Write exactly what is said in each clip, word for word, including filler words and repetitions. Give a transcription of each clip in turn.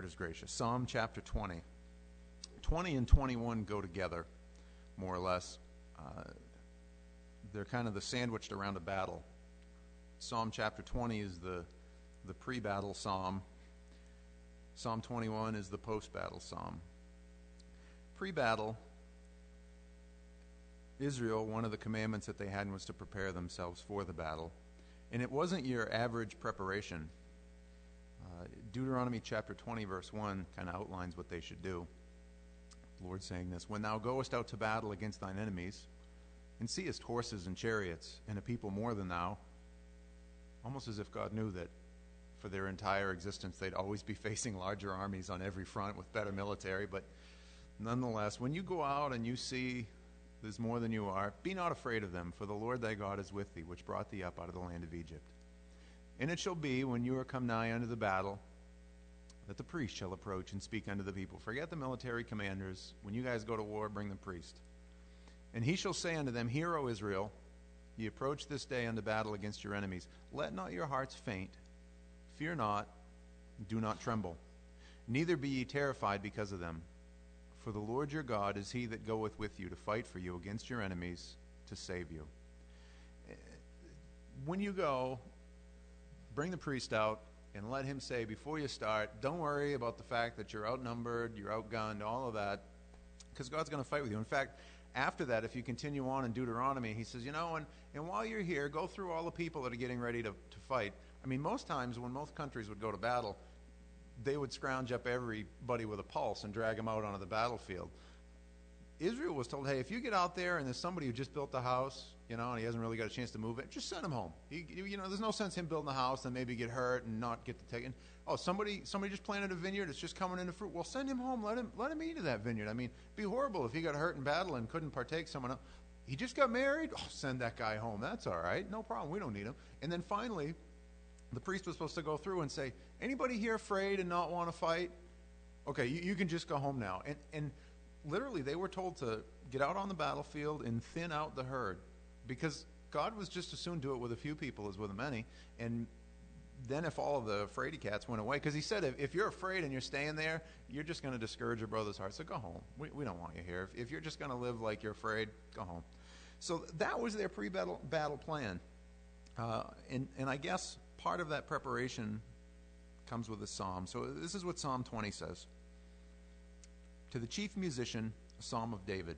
Lord is gracious. Psalm chapter twenty. twenty and twenty-one go together, more or less. Uh, they're kind of the sandwiched around a battle. Psalm chapter twenty is the, the pre-battle psalm. Psalm twenty-one is the post-battle psalm. Pre-battle, Israel, one of the commandments that they had was to prepare themselves for the battle. And it wasn't your average preparation. Uh, Deuteronomy chapter twenty, verse one, kind of outlines what they should do. The Lord saying this, "When thou goest out to battle against thine enemies, and seest horses and chariots, and a people more than thou," almost as if God knew that for their entire existence they'd always be facing larger armies on every front with better military. But nonetheless, when you go out and you see there's more than you are, be not afraid of them, for the Lord thy God is with thee, which brought thee up out of the land of Egypt. And it shall be, when you are come nigh unto the battle, that the priest shall approach and speak unto the people. Forget the military commanders. When you guys go to war, bring the priest. And he shall say unto them, Hear, O Israel, ye approach this day unto battle against your enemies. Let not your hearts faint. Fear not, do not tremble. Neither be ye terrified because of them. For the Lord your God is he that goeth with you to fight for you against your enemies, to save you. When you go, bring the priest out and let him say before you start, don't worry about the fact that you're outnumbered, you're outgunned, all of that, because God's going to fight with you. In fact, after that, if you continue on in Deuteronomy, he says, you know, and, and while you're here, go through all the people that are getting ready to, to fight. I mean, most times when most countries would go to battle, they would scrounge up everybody with a pulse and drag them out onto the battlefield. Israel was told, hey, if you get out there and there's somebody who just built a house, you know, and he hasn't really got a chance to move it, just send him home. He, you know, there's no sense him building a house and maybe get hurt and not get to take it. Oh, somebody somebody just planted a vineyard, it's just coming into fruit. Well, send him home. Let him let him eat of that vineyard. I mean, it'd be horrible if he got hurt in battle and couldn't partake someone else. He just got married. Oh, send that guy home. That's all right. No problem. We don't need him. And then finally, the priest was supposed to go through and say, anybody here afraid and not want to fight? Okay, you, you can just go home now. And and literally, they were told to get out on the battlefield and thin out the herd, because God was just as soon do it with a few people as with a many. And then if all of the fraidy cats went away, because he said, if, if you're afraid and you're staying there, you're just going to discourage your brother's heart. So go home. We, we don't want you here. If, if you're just going to live like you're afraid, go home. So that was their pre-battle battle plan. Uh, and, and I guess part of that preparation comes with the psalm. So this is what Psalm twenty says. To the chief musician, a psalm of David.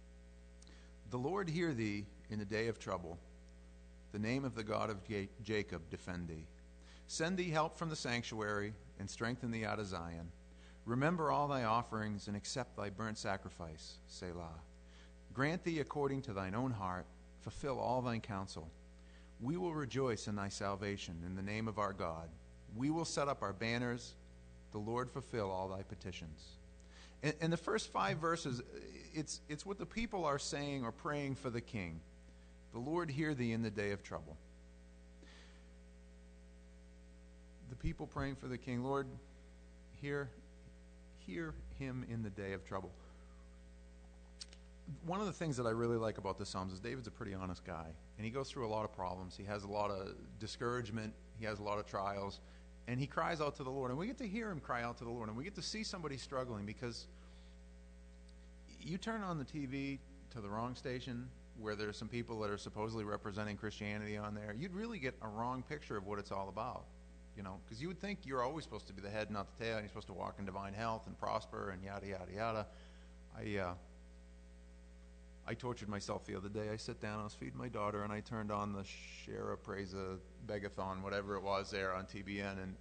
The Lord hear thee in the day of trouble. The name of the God of Jacob defend thee. Send thee help from the sanctuary, and strengthen thee out of Zion. Remember all thy offerings, and accept thy burnt sacrifice, Selah. Grant thee according to thine own heart, fulfill all thine counsel. We will rejoice in thy salvation, in the name of our God. We will set up our banners. The Lord fulfill all thy petitions. In, in the first five verses, it's, it's what the people are saying or praying for the king. The Lord hear thee in the day of trouble. The people praying for the king, Lord, hear, hear him in the day of trouble. One of the things that I really like about the Psalms is David's a pretty honest guy, and he goes through a lot of problems. He has a lot of discouragement. He has a lot of trials, and he cries out to the Lord. And we get to hear him cry out to the Lord, and we get to see somebody struggling, because you turn on the T V to the wrong station where there's some people that are supposedly representing Christianity on there, you'd really get a wrong picture of what it's all about. You know, because you would think you're always supposed to be the head, not the tail, and you're supposed to walk in divine health and prosper and yada, yada, yada. I, uh, I tortured myself the other day. I sat down, I was feeding my daughter, and I turned on the Share a Praise a Begathon, whatever it was there on T B N, and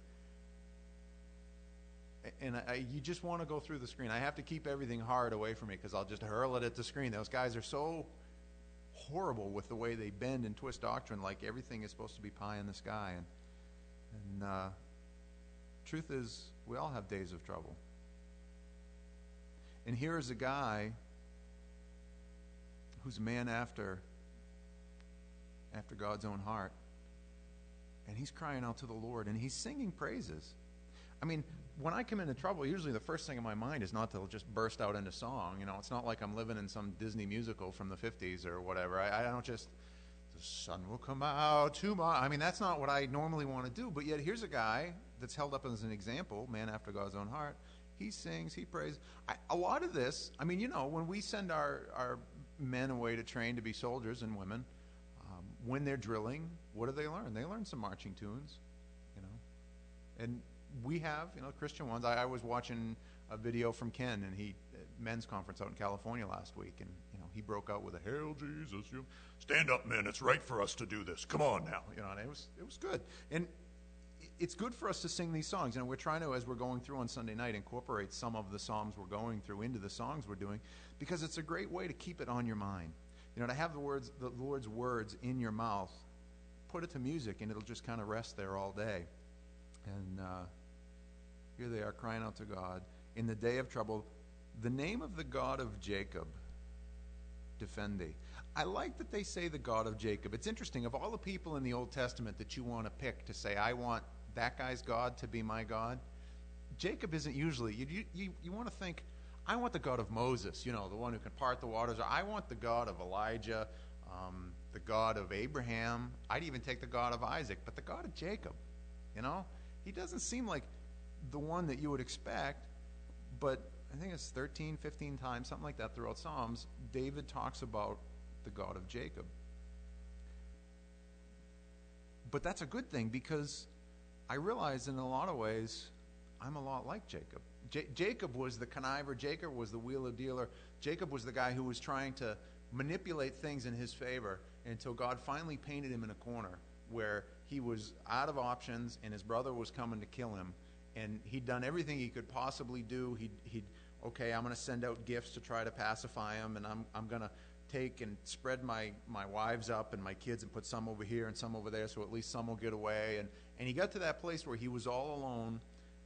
and I, you just want to go through the screen. I have to keep everything hard away from me, because I'll just hurl it at the screen. Those guys are so horrible with the way they bend and twist doctrine, like everything is supposed to be pie in the sky. And And uh, truth is, we all have days of trouble. And here is a guy who's a man after, after God's own heart. And he's crying out to the Lord, and he's singing praises. I mean, when I come into trouble, usually the first thing in my mind is not to just burst out into song. You know, it's not like I'm living in some Disney musical from the fifties or whatever. I, I don't just the sun will come out tomorrow. I mean, that's not what I normally want to do, but yet here's a guy that's held up as an example, man after God's own heart. He sings, he prays. I, a lot of this, I mean, you know, when we send our, our men away to train to be soldiers and women, um, when they're drilling, what do they learn? They learn some marching tunes, you know. And we have, you know, Christian ones. I, I was watching a video from Ken, and he, uh, men's conference out in California last week, and, you know, he broke out with a, "Hail Jesus, you stand up, men, it's right for us to do this. Come on now." You know, and it was, it was good. And it's good for us to sing these songs, and we're trying to, as we're going through on Sunday night, incorporate some of the psalms we're going through into the songs we're doing, because it's a great way to keep it on your mind. You know, to have the words, the Lord's words in your mouth, put it to music, and it'll just kind of rest there all day. And uh, here they are crying out to God in the day of trouble. The name of the God of Jacob defend thee. I like that they say the God of Jacob. It's interesting, of all the people in the Old Testament that you want to pick to say, I want that guy's God to be my God, Jacob isn't usually. You, you, you want to think, I want the God of Moses, you know, the one who can part the waters. Or I want the God of Elijah, um, the God of Abraham. I'd even take the God of Isaac, but the God of Jacob, you know, he doesn't seem like the one that you would expect. But I think it's thirteen, fifteen times, something like that throughout Psalms, David talks about the God of Jacob. But that's a good thing, because I realize in a lot of ways I'm a lot like Jacob. J- Jacob was the conniver. Jacob was the wheeler dealer. Jacob was the guy who was trying to manipulate things in his favor until God finally painted him in a corner where he was out of options and his brother was coming to kill him. And he'd done everything he could possibly do. He'd, he'd okay, I'm going to send out gifts to try to pacify him, and I'm, I'm going to take and spread my, my wives up and my kids and put some over here and some over there so at least some will get away. And, and he got to that place where he was all alone,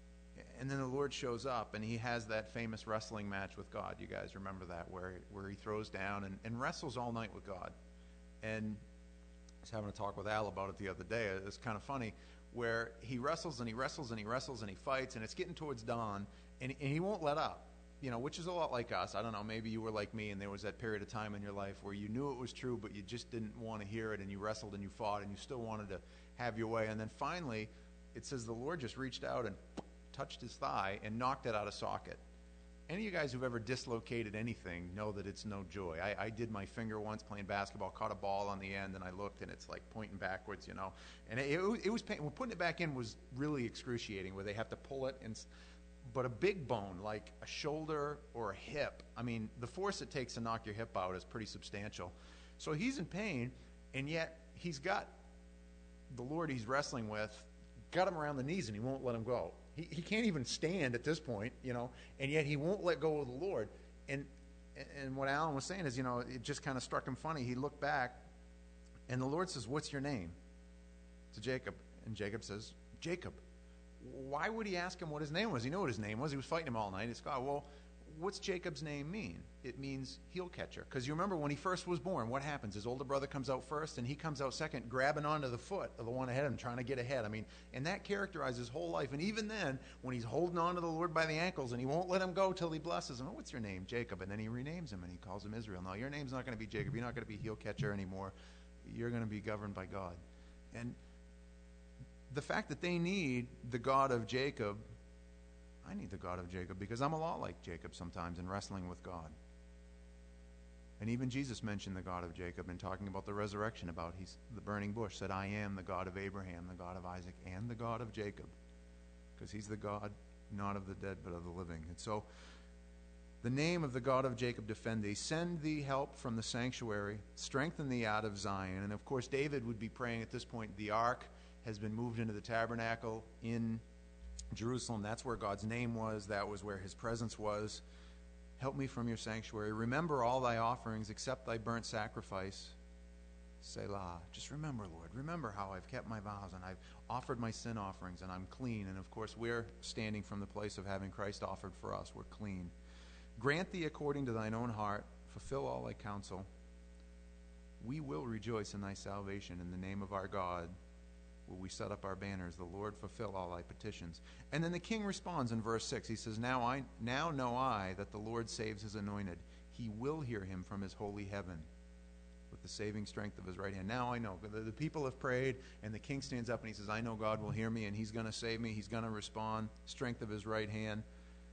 and then the Lord shows up, and he has that famous wrestling match with God. You guys remember that, where, where he throws down and, and wrestles all night with God. And I was having a talk with Al about it the other day. It's kind of funny, where he wrestles and he wrestles and he wrestles and he fights, and it's getting towards dawn, and, and he won't let up. You know, which is a lot like us. I don't know, maybe you were like me and there was that period of time in your life where you knew it was true, but you just didn't want to hear it, and you wrestled and you fought and you still wanted to have your way. And then finally, it says the Lord just reached out and touched his thigh and knocked it out of socket. Any of you guys who've ever dislocated anything know that it's no joy. I, I did my finger once playing basketball, caught a ball on the end, and I looked, and it's like pointing backwards, you know. And it, it, it was pain. Well, putting it back in was really excruciating, where they have to pull it and... But a big bone, like a shoulder or a hip, I mean, the force it takes to knock your hip out is pretty substantial. So he's in pain, and yet he's got the Lord he's wrestling with, got him around the knees, and he won't let him go. He, he can't even stand at this point, you know, and yet he won't let go of the Lord. And, and what Alan was saying is, you know, it just kind of struck him funny. He looked back, and the Lord says, "What's your name?" to Jacob. And Jacob says, "Jacob." Why would he ask him what his name was? He knew what his name was. He was fighting him all night. It's God. Well, what's Jacob's name mean? It means heel catcher. Because you remember when he first was born, what happens? His older brother comes out first, and he comes out second, grabbing onto the foot of the one ahead of him, trying to get ahead. I mean, and that characterizes his whole life. And even then, when he's holding on to the Lord by the ankles, and he won't let him go till he blesses him. Oh, what's your name? Jacob. And then he renames him, and he calls him Israel. No, your name's not going to be Jacob. You're not going to be heel catcher anymore. You're going to be governed by God. And the fact that they need the God of Jacob, I need the God of Jacob, because I'm a lot like Jacob sometimes in wrestling with God. And even Jesus mentioned the God of Jacob in talking about the resurrection, about he's the burning bush, said, "I am the God of Abraham, the God of Isaac, and the God of Jacob," because he's the God not of the dead but of the living. And so the name of the God of Jacob defend thee, send thee help from the sanctuary, strengthen thee out of Zion. And of course David would be praying at this point. The ark has been moved into the tabernacle in Jerusalem. That's where God's name was. That was where his presence was. Help me from your sanctuary. Remember all thy offerings, accept thy burnt sacrifice. Selah. Just remember, Lord. Remember how I've kept my vows, and I've offered my sin offerings, and I'm clean. And of course, we're standing from the place of having Christ offered for us. We're clean. Grant thee according to thine own heart. Fulfill all thy counsel. We will rejoice in thy salvation. In the name of our God will we set up our banners. The Lord fulfill all thy petitions. And then the king responds in verse six. He says, Now I now know I that the Lord saves his anointed. He will hear him from his holy heaven. With the saving strength of his right hand. Now I know. The, the people have prayed, and the king stands up and he says, I know God will hear me, and he's going to save me. He's going to respond. Strength of his right hand.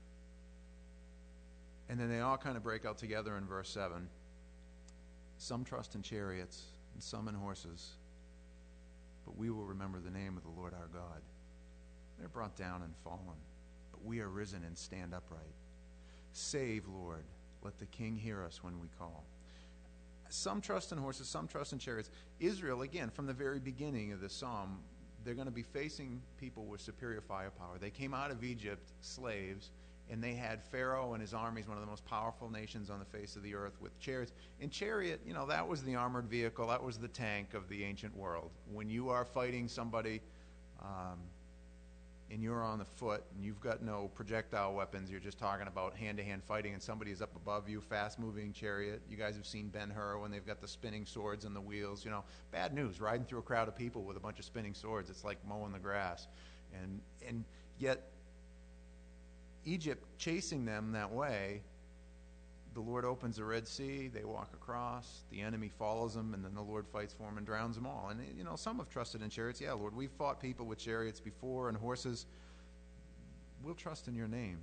And then they all kind of break out together in verse seven. Some trust in chariots, and some in horses, but we will remember the name of the Lord our God. They're brought down and fallen, but we are risen and stand upright. Save, Lord. Let the king hear us when we call. Some trust in horses, some trust in chariots. Israel, again, from the very beginning of this psalm, they're going to be facing people with superior firepower. They came out of Egypt slaves, and they had Pharaoh and his armies, one of the most powerful nations on the face of the earth, with chariots. And chariot, you know, that was the armored vehicle. That was the tank of the ancient world. When you are fighting somebody um, and you're on the foot and you've got no projectile weapons, you're just talking about hand-to-hand fighting, and somebody is up above you, fast-moving chariot. You guys have seen Ben-Hur when they've got the spinning swords and the wheels. You know, bad news, riding through a crowd of people with a bunch of spinning swords. It's like mowing the grass. And and yet Egypt chasing them that way, the Lord opens the Red Sea, they walk across, the enemy follows them, and then the Lord fights for them and drowns them all. And, you know, some have trusted in chariots. Yeah, Lord, we've fought people with chariots before and horses. We'll trust in your name,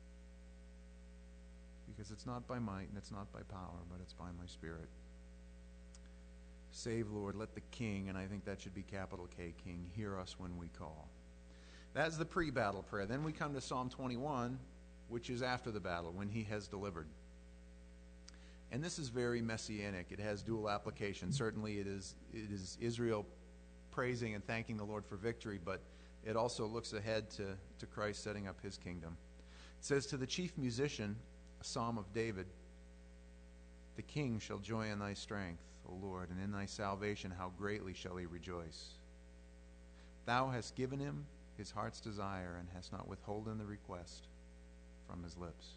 because it's not by might and it's not by power, but it's by my Spirit. Save, Lord, let the King, and I think that should be capital K, King, hear us when we call. That's the pre-battle prayer. Then we come to Psalm twenty-one, which is after the battle, when he has delivered. And this is very messianic. It has dual application. Certainly it is, it is Israel praising and thanking the Lord for victory, but it also looks ahead to, to Christ setting up his kingdom. It says, to the chief musician, a psalm of David, the king shall joy in thy strength, O Lord, and in thy salvation how greatly shall he rejoice. Thou hast given him his heart's desire, and hast not withholden the request from his lips.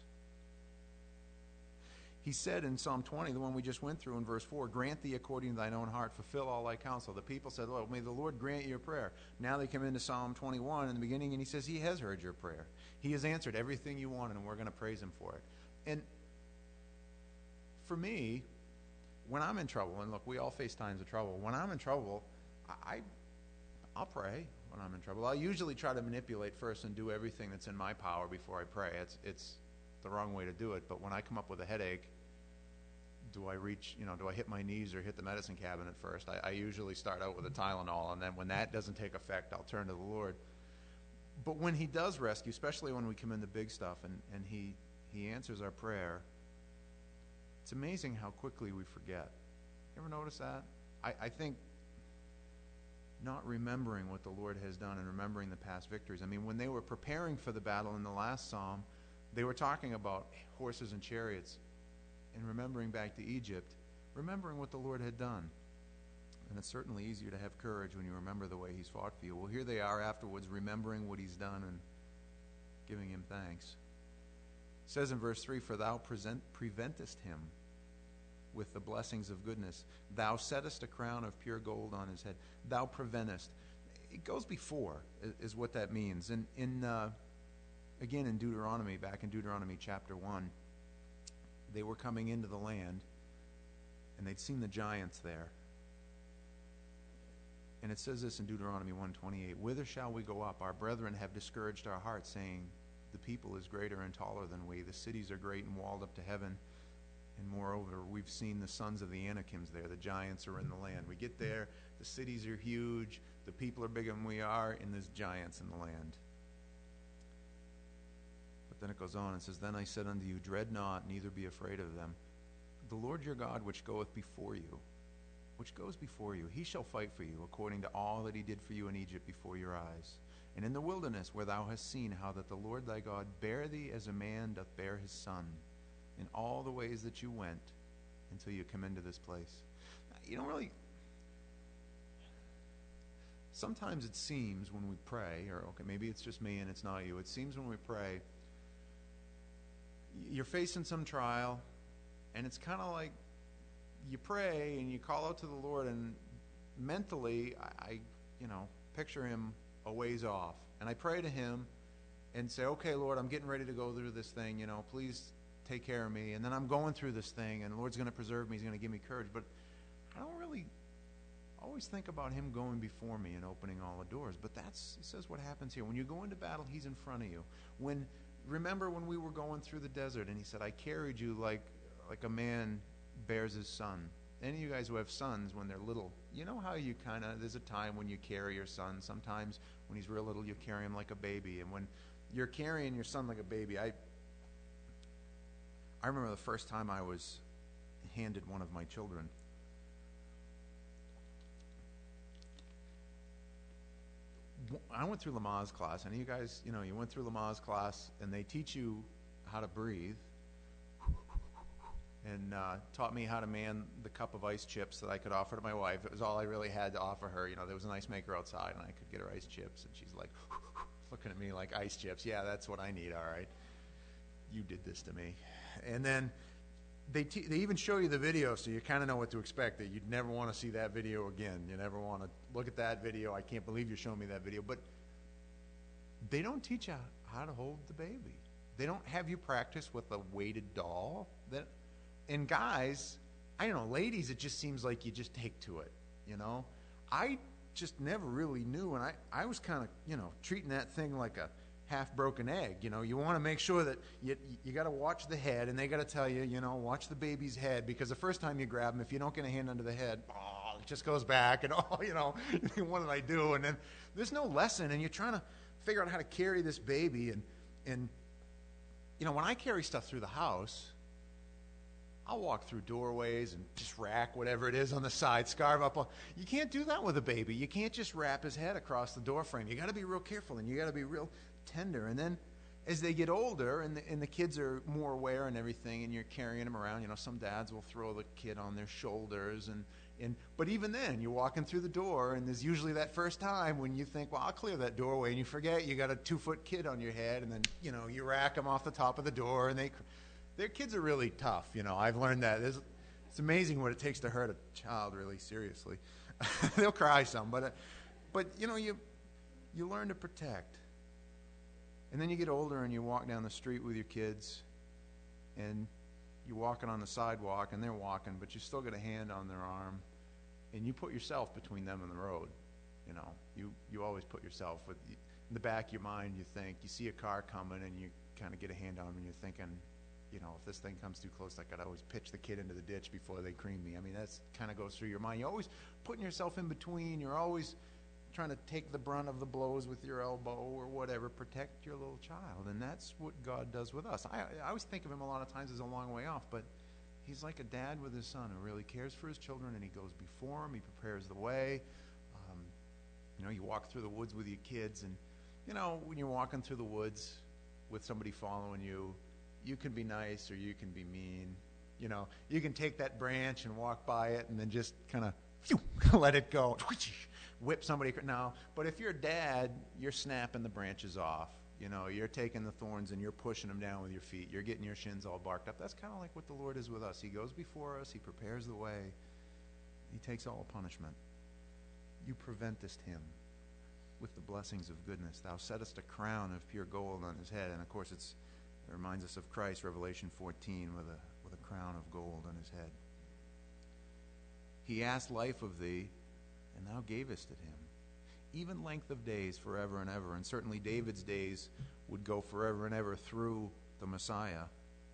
He said in Psalm twenty, the one we just went through in verse four, grant thee according to thine own heart, fulfill all thy counsel. The people said, Lord, may the Lord grant your prayer. Now they come into Psalm twenty-one in the beginning, and he says he has heard your prayer. He has answered everything you wanted, and we're going to praise him for it. And for me, when I'm in trouble, and look, we all face times of trouble. When I'm in trouble, I, I'll pray when I'm in trouble. I'll usually try to manipulate first and do everything that's in my power before I pray. It's, it's the wrong way to do it. But when I come up with a headache, do I reach, you know, do I hit my knees or hit the medicine cabinet first? I, I usually start out with a Tylenol, and then when that doesn't take effect, I'll turn to the Lord. But when he does rescue, especially when we come into big stuff and, and he, he answers our prayer, it's amazing how quickly we forget. You ever notice that? I, I think not remembering what the Lord has done and remembering the past victories. I mean, when they were preparing for the battle in the last psalm, they were talking about horses and chariots and remembering back to Egypt, remembering what the Lord had done. And it's certainly easier to have courage when you remember the way he's fought for you. Well, here they are afterwards, remembering what he's done and giving him thanks. It says in verse three, for thou present, preventest him with the blessings of goodness. Thou settest a crown of pure gold on his head. Thou preventest. It goes before, is what that means. And in, uh, again, in Deuteronomy, back in Deuteronomy chapter one, they were coming into the land, and they'd seen the giants there. And it says this in Deuteronomy one twenty-eight, whither shall we go up? Our brethren have discouraged our hearts, saying, the people is greater and taller than we. The cities are great and walled up to heaven. And moreover, we've seen the sons of the Anakims there. The giants are in the land. We get there, the cities are huge, the people are bigger than we are, and there's giants in the land. But then it goes on and says, then I said unto you, dread not, neither be afraid of them. The Lord your God, which goeth before you, which goes before you, he shall fight for you, according to all that he did for you in Egypt before your eyes. And in the wilderness, where thou hast seen how that the Lord thy God bare thee as a man doth bear his son, in all the ways that you went, until you come into this place. You don't really... Sometimes it seems when we pray, or okay, maybe it's just me and it's not you, it seems when we pray, you're facing some trial, and it's kind of like you pray and you call out to the Lord, and mentally, I, I, you know, picture him a ways off. And I pray to him and say, okay, Lord, I'm getting ready to go through this thing, you know, please take care of me. And then I'm going through this thing, and the Lord's going to preserve me. He's going to give me courage. But I don't really always think about him going before me and opening all the doors. But that's, he says, what happens here. When you go into battle, he's in front of you. When, remember when we were going through the desert and he said, I carried you like, like a man bears his son. Any of you guys who have sons when they're little, you know how you kind of, there's a time when you carry your son. Sometimes when he's real little, you carry him like a baby. And when you're carrying your son like a baby, I, I remember the first time I was handed one of my children. I went through Lamaze class, and you guys, you know, you went through Lamaze class, and they teach you how to breathe, and uh, taught me how to man the cup of ice chips that I could offer to my wife. It was all I really had to offer her. You know, there was an ice maker outside, and I could get her ice chips, and she's like, looking at me like, ice chips? Yeah, that's what I need, all right. You did this to me. And then they te- they even show you the video, so you kind of know what to expect, that you'd never want to see that video again. You never want to look at that video. I can't believe you're showing me that video. But they don't teach you how to hold the baby. They don't have you practice with a weighted doll. That, and guys, I don't know, ladies, it just seems like you just take to it, you know. I just never really knew, and I, I was kind of, you know, treating that thing like a half-broken egg. You know, you want to make sure that you you got to watch the head, and they got to tell you, you know, watch the baby's head, because the first time you grab him, if you don't get a hand under the head, oh, it just goes back, and oh, you know, what did I do? And then there's no lesson, and you're trying to figure out how to carry this baby, and and you know, when I carry stuff through the house, I'll walk through doorways and just rack whatever it is on the side, scarf up. You can't do that with a baby. You can't just wrap his head across the door frame. You got to be real careful, and you got to be real tender. And then as they get older and the, and the kids are more aware and everything, and you're carrying them around, you know, some dads will throw the kid on their shoulders. And, and but even then, you're walking through the door, and there's usually that first time when you think, well, I'll clear that doorway, and you forget you got a two-foot kid on your head, and then, you know, you rack them off the top of the door, and they... Their kids are really tough, you know. I've learned that. There's, it's amazing what it takes to hurt a child, really, seriously. They'll cry some, but, uh, but you know, you you learn to protect. And then you get older and you walk down the street with your kids, and you're walking on the sidewalk, and they're walking, but you still got a hand on their arm, and you put yourself between them and the road. You know, you, you always put yourself with, in the back of your mind, you think, you see a car coming, and you kind of get a hand on them, and you're thinking, you know, if this thing comes too close, I could always pitch the kid into the ditch before they cream me. I mean, that's kind of goes through your mind. You're always putting yourself in between. You're always trying to take the brunt of the blows with your elbow or whatever, protect your little child. And that's what God does with us. I, I always think of him a lot of times as a long way off, but he's like a dad with his son who really cares for his children, and he goes before him. He prepares the way. Um, you know, you walk through the woods with your kids, and, you know, when you're walking through the woods with somebody following you, you can be nice or you can be mean. You know, you can take that branch and walk by it and then just kind of let it go. Whip somebody. No, but if you're a dad, you're snapping the branches off. You know, you're taking the thorns and you're pushing them down with your feet. You're getting your shins all barked up. That's kind of like what the Lord is with us. He goes before us. He prepares the way. He takes all punishment. You preventest him with the blessings of goodness. Thou settest a crown of pure gold on his head. And, of course, it's it reminds us of Christ, Revelation fourteen, with a, with a crown of gold on his head. He asked life of thee, and thou gavest it him. Even length of days forever and ever. And certainly David's days would go forever and ever through the Messiah.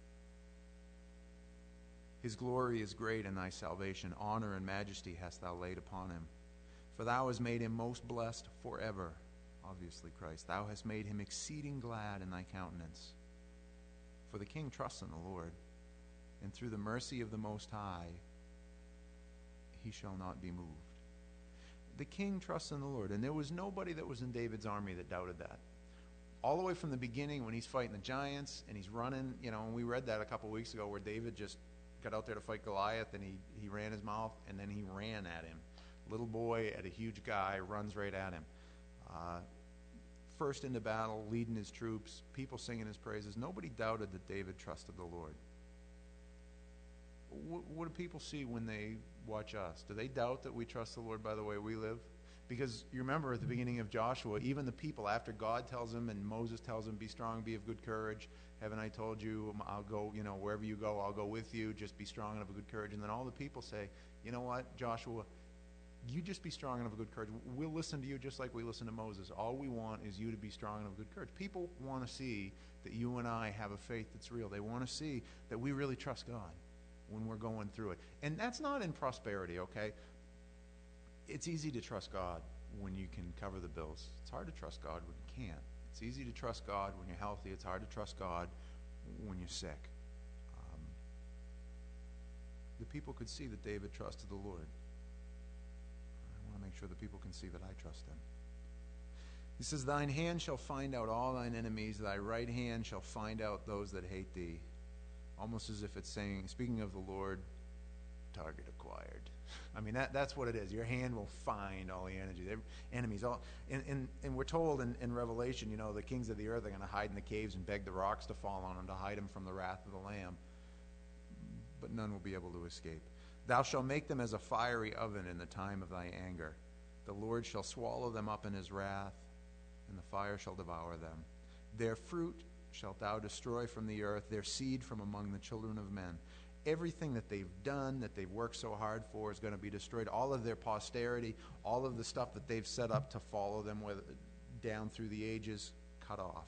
His glory is great in thy salvation. Honor and majesty hast thou laid upon him. For thou hast made him most blessed forever. Obviously Christ. Thou hast made him exceeding glad in thy countenance. For the king trusts in the Lord, and through the mercy of the Most High he shall not be moved. The king trusts in the Lord, and there was nobody that was in David's army that doubted that. All the way from the beginning when he's fighting the giants and he's running, you know, and we read that a couple weeks ago where David just got out there to fight Goliath, and he, he ran his mouth, and then he ran at him. Little boy at a huge guy runs right at him. Uh, First into battle, leading his troops, people singing his praises. Nobody doubted that David trusted the Lord. What, what do people see when they watch us? Do they doubt that we trust the Lord by the way we live? Because you remember at the beginning of Joshua, even the people, after God tells them and Moses tells them, be strong, be of good courage, haven't I told you, I'll go, you know, wherever you go, I'll go with you, just be strong and of a good courage. And then all the people say, you know what, Joshua, you just be strong and of a good courage. We'll listen to you just like we listen to Moses. All we want is you to be strong and of good courage. People want to see that you and I have a faith that's real. They want to see that we really trust God when we're going through it. And that's not in prosperity, okay? It's easy to trust God when you can cover the bills. It's hard to trust God when you can't. It's easy to trust God when you're healthy. It's hard to trust God when you're sick. Um, the people could see that David trusted the Lord. I want to make sure the people can see that I trust him. He says, thine hand shall find out all thine enemies. Thy right hand shall find out those that hate thee. Almost as if it's saying, speaking of the Lord, target acquired. I mean, that, that's what it is. Your hand will find all the energy, enemies. All, and, and, and we're told in, in Revelation, you know, the kings of the earth are going to hide in the caves and beg the rocks to fall on them to hide them from the wrath of the Lamb. But none will be able to escape. Thou shalt make them as a fiery oven in the time of thy anger. The Lord shall swallow them up in his wrath, and the fire shall devour them. Their fruit shalt thou destroy from the earth, their seed from among the children of men. Everything that they've done, that they've worked so hard for, is going to be destroyed. All of their posterity, all of the stuff that they've set up to follow them with, down through the ages, cut off.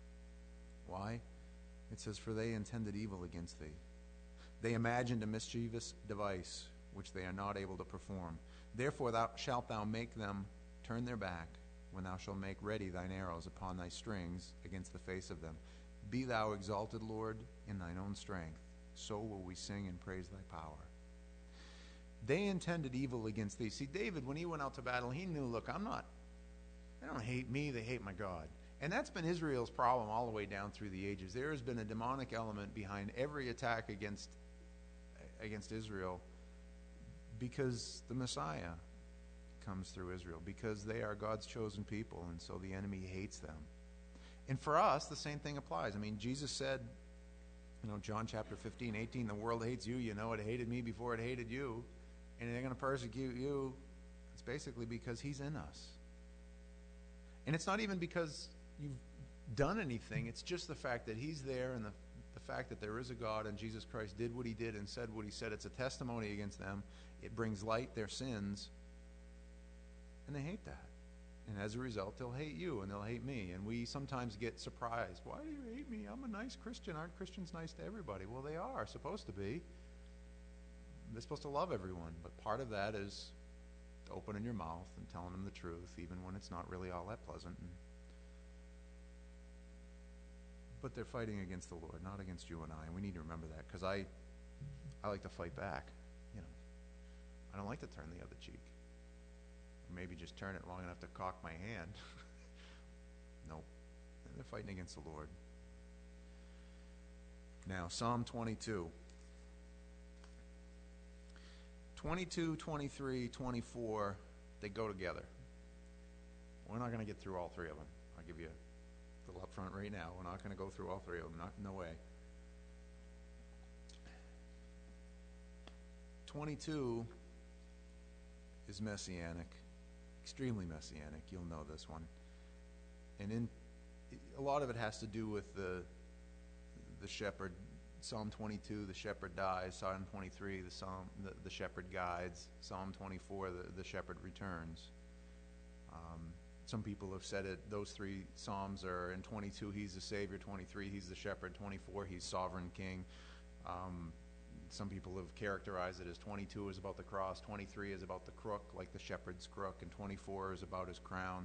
Why? It says, for they intended evil against thee. They imagined a mischievous device, which they are not able to perform. Therefore thou shalt thou make them turn their back, when thou shalt make ready thine arrows upon thy strings against the face of them. Be thou exalted, Lord, in thine own strength. So will we sing and praise thy power. They intended evil against thee. See, David, when he went out to battle, he knew, look, I'm not, they don't hate me, they hate my God. And that's been Israel's problem all the way down through the ages. There has been a demonic element behind every attack against, against Israel, because the Messiah comes through Israel, because they are God's chosen people, and so the enemy hates them. And for us, the same thing applies. I mean, Jesus said, you know, John chapter fifteen, eighteen, the world hates you. You know, it hated me before it hated you. And they're going to persecute you. It's basically because he's in us. And it's not even because you've done anything. It's just the fact that he's there, and the, the fact that there is a God, and Jesus Christ did what he did and said what he said. It's a testimony against them. It brings light their sins. And they hate that. And as a result, they'll hate you and they'll hate me. And we sometimes get surprised. Why do you hate me? I'm a nice Christian. Aren't Christians nice to everybody? Well, they are supposed to be. They're supposed to love everyone. But part of that is opening your mouth and telling them the truth, even when it's not really all that pleasant. And, but they're fighting against the Lord, not against you and I. And we need to remember that, because I, I like to fight back. You know, I don't like to turn the other cheek. Maybe just turn it long enough to cock my hand. Nope. They're fighting against the Lord. Now, Psalm twenty-two. twenty-two, twenty-three, twenty-four, they go together. We're not going to get through all three of them. I'll give you a little up front right now. We're not going to go through all three of them. Not, no way. twenty-two is messianic. Extremely messianic. You'll know this one. And in a lot of it has to do with the the shepherd. Psalm twenty-two, the shepherd dies. Psalm twenty-three, the psalm the, the shepherd guides. Psalm twenty-four, the, the shepherd returns. Um, some people have said it. Those three psalms are in twenty-two. He's the Savior. twenty-three, he's the shepherd. twenty-four, he's sovereign king. Um, Some people have characterized it as twenty-two is about the cross, twenty-three is about the crook, like the shepherd's crook, and twenty-four is about his crown.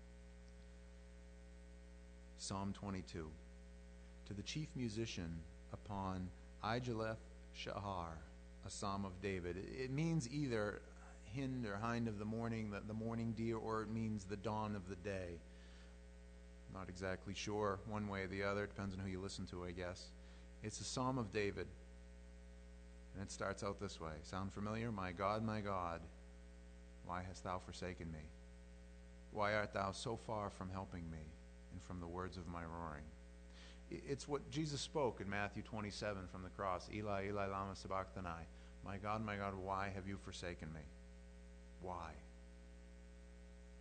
Psalm twenty-two. To the chief musician upon Ijeleth Shahar, a psalm of David. It means either hind or hind of the morning, the, the morning deer, or it means the dawn of the day. Not exactly sure one way or the other. Depends on who you listen to, I guess. It's a psalm of David. And it starts out this way. Sound familiar? My God, my God, why hast thou forsaken me? Why art thou so far from helping me and from the words of my roaring? It's what Jesus spoke in Matthew twenty-seven from the cross. Eli, Eli, lama sabachthani. My God, my God, why have you forsaken me? Why?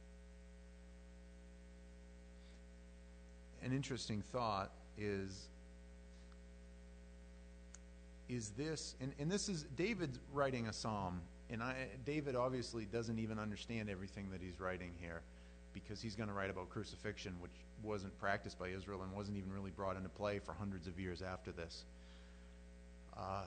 an interesting thought is, is this, and, and this is David writing a psalm, and I, David obviously doesn't even understand everything that he's writing here, because he's going to write about crucifixion, which wasn't practiced by Israel and wasn't even really brought into play for hundreds of years after this. Uh,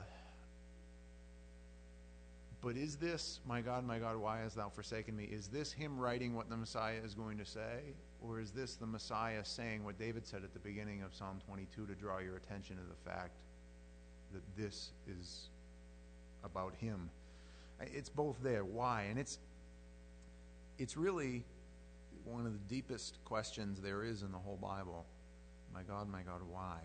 but is this, my God, my God, why hast thou forsaken me? Is this him writing what the Messiah is going to say? Or is this the Messiah saying what David said at the beginning of Psalm twenty-two to draw your attention to the fact that this is about him? It's both there. Why? And it's it's really one of the deepest questions there is in the whole Bible. My God, my God, why?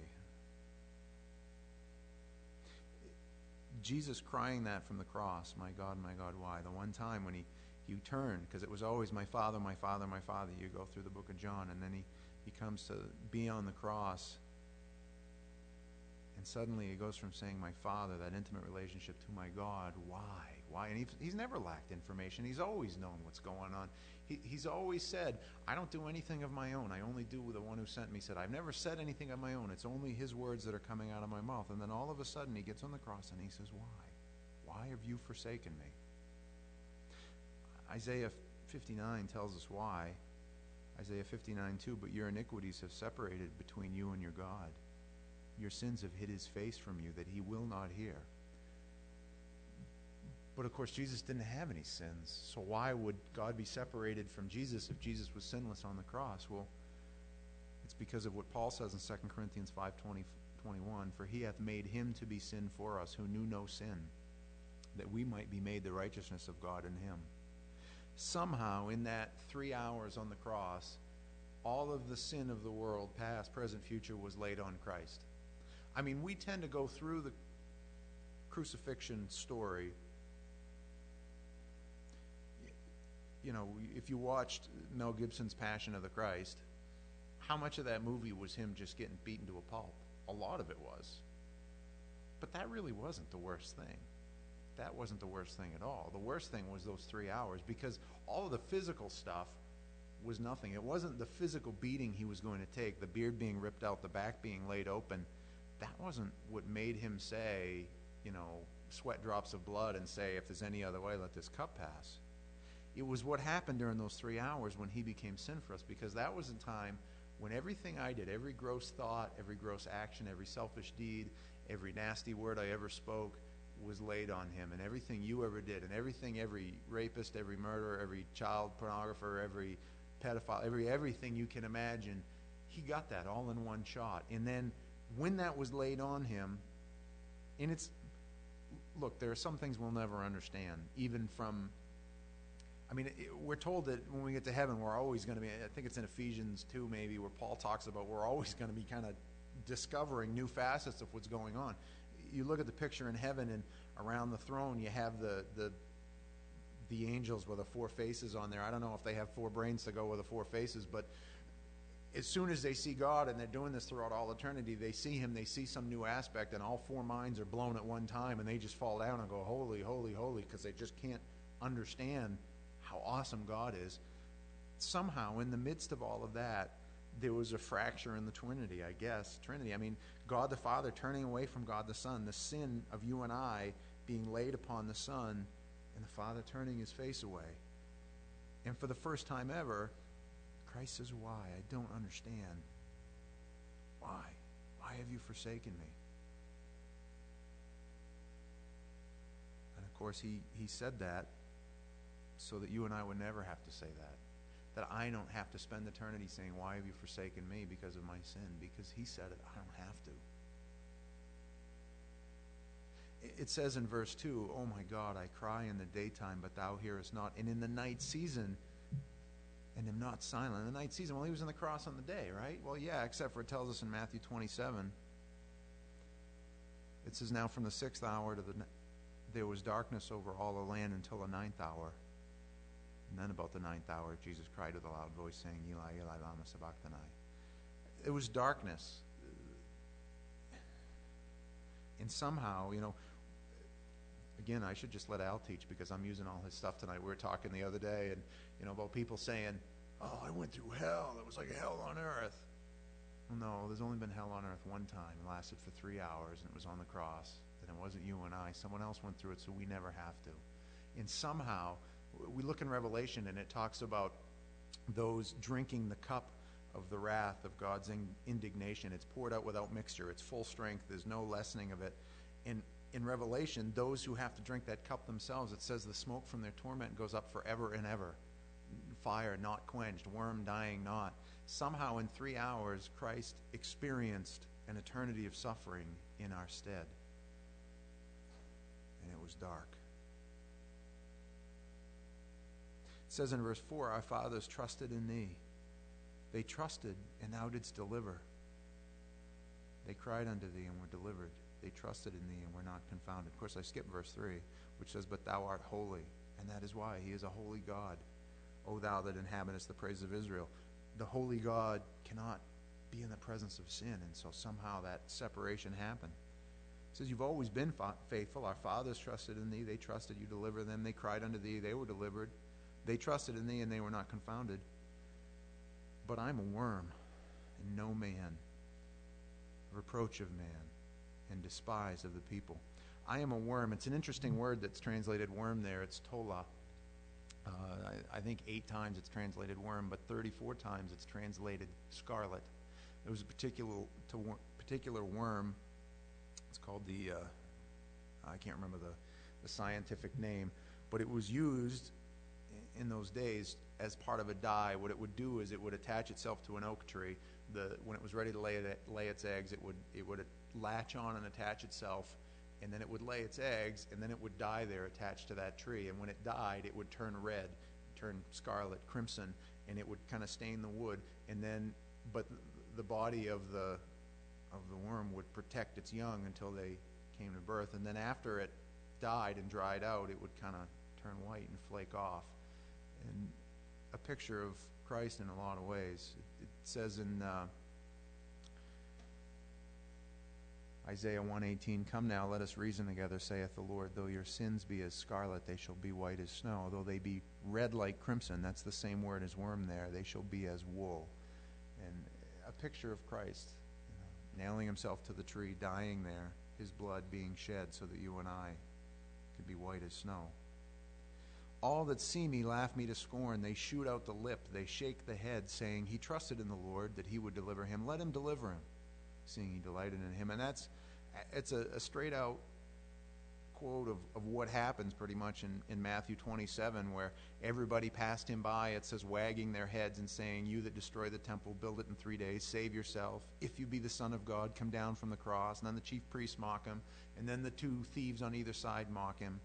Jesus crying that from the cross, my God, my God, why? The one time when he, he turned, because it was always my Father, my Father, my Father. You go through the book of John, and then he, he comes to be on the cross. And suddenly he goes from saying, my Father, that intimate relationship, to my God, why? Why? And he, he's never lacked information. He's always known what's going on. He, he's always said, I don't do anything of my own. I only do what the one who sent me said. I've never said anything of my own. It's only his words that are coming out of my mouth. And then all of a sudden he gets on the cross and he says, why? Why have you forsaken me? Isaiah fifty-nine tells us why. Isaiah fifty-nine two, but your iniquities have separated between you and your God. Your sins have hid his face from you, that he will not hear. But of course, Jesus didn't have any sins. So why would God be separated from Jesus if Jesus was sinless on the cross? Well, it's because of what Paul says in Second Corinthians five twenty, twenty-one. For he hath made him to be sin for us, who knew no sin, that we might be made the righteousness of God in him. Somehow, in that three hours on the cross, all of the sin of the world, past, present, future, was laid on Christ. I mean, we tend to go through the crucifixion story. You know, if you watched Mel Gibson's Passion of the Christ, how much of that movie was him just getting beaten to a pulp? A lot of it was. But that really wasn't the worst thing. That wasn't the worst thing at all. The worst thing was those three hours, because all of the physical stuff was nothing. It wasn't the physical beating he was going to take, the beard being ripped out, the back being laid open. That wasn't what made him say, you know, sweat drops of blood and say, if there's any other way, let this cup pass. It was what happened during those three hours when he became sin for us, because that was a time when everything I did, every gross thought, every gross action, every selfish deed, every nasty word I ever spoke was laid on him, and everything you ever did, and everything every rapist, every murderer, every child pornographer, every pedophile, every everything you can imagine, he got that all in one shot. And then when that was laid on him, and it's, look, there are some things we'll never understand, even from, I mean, it, we're told that when we get to heaven, we're always going to be, I think it's in Ephesians two maybe, where Paul talks about we're always going to be kind of discovering new facets of what's going on. You look at the picture in heaven, and around the throne you have the, the, the angels with the four faces on there. I don't know if they have four brains to go with the four faces, but as soon as they see God, and they're doing this throughout all eternity, they see him, they see some new aspect, and all four minds are blown at one time, and they just fall down and go, holy, holy, holy, because they just can't understand how awesome God is. Somehow, in the midst of all of that, there was a fracture in the Trinity, I guess. Trinity, I mean, God the Father turning away from God the Son, the sin of you and I being laid upon the Son, and the Father turning his face away. And for the first time ever, Christ says, why? I don't understand. Why? Why have you forsaken me? And of course, he, he said that so that you and I would never have to say that. That I don't have to spend eternity saying, why have you forsaken me because of my sin? Because he said it, I don't have to. It says in verse two, oh my God, I cry in the daytime, but thou hearest not. And in the night season, and am not silent. In the night season, well, he was on the cross on the day, right? Well, yeah, except for it tells us in Matthew twenty-seven. It says, now from the sixth hour to the, there was darkness over all the land until the ninth hour. And then about the ninth hour, Jesus cried with a loud voice, saying, Eli, Eli, lama sabachthani. It was darkness. And somehow, you know, again, I should just let Al teach, because I'm using all his stuff tonight. We were talking the other day, and you know, about people saying, oh, I went through hell. It was like hell on earth. Well, no, there's only been hell on earth one time. It lasted for three hours, and it was on the cross. And it wasn't you and I. Someone else went through it, so we never have to. And somehow, we look in Revelation, and it talks about those drinking the cup of the wrath of God's in- indignation. It's poured out without mixture. It's full strength. There's no lessening of it. In, in Revelation, those who have to drink that cup themselves, it says the smoke from their torment goes up forever and ever. Fire not quenched, worm dying not. Somehow in three hours, Christ experienced an eternity of suffering in our stead. And it was dark. It says in verse four, our fathers trusted in thee. They trusted, and thou didst deliver. They cried unto thee, and were delivered. They trusted in thee, and were not confounded. Of course, I skipped verse three, which says, but thou art holy. And that is why he is a holy God. O thou that inhabitest the praise of Israel. The holy God cannot be in the presence of sin, and so somehow that separation happened. It says, you've always been fa- faithful. Our fathers trusted in thee. They trusted, you deliver them. They cried unto thee. They were delivered. They trusted in thee, and they were not confounded. But I'm a worm, and no man, reproach of man, and despise of the people. I am a worm. It's an interesting word that's translated worm there. It's tola. Uh, I, I think eight times it's translated worm, but thirty-four times it's translated scarlet. There was a particular to wor- particular worm. It's called the, uh, I can't remember the, the scientific name, but it was used in, in those days as part of a dye. What it would do is it would attach itself to an oak tree. The, when it was ready to lay, it, lay its eggs, it would, it would latch on and attach itself, and then it would lay its eggs, and then it would die there attached to that tree. And when it died, it would turn red, turn scarlet, crimson, and it would kind of stain the wood. And then, but the body of the of the worm would protect its young until they came to birth. And then after it died and dried out, it would kind of turn white and flake off. And a picture of Christ in a lot of ways. It, it says in uh, Isaiah one eighteen, come now, let us reason together, saith the Lord. Though your sins be as scarlet, they shall be white as snow. Though they be red like crimson, that's the same word as worm there, they shall be as wool. And a picture of Christ, you know, nailing himself to the tree, dying there, his blood being shed so that you and I could be white as snow. All that see me laugh me to scorn. They shoot out the lip, they shake the head, saying, he trusted in the Lord that he would deliver him. Let him deliver him, seeing he delighted in him. And that's, it's a, a straight out quote of, of what happens pretty much in, in Matthew twenty-seven, where everybody passed him by, it says, wagging their heads and saying, you that destroy the temple, build it in three days, save yourself. If you be the Son of God, come down from the cross. And then the chief priests mock him, and then the two thieves on either side mock him.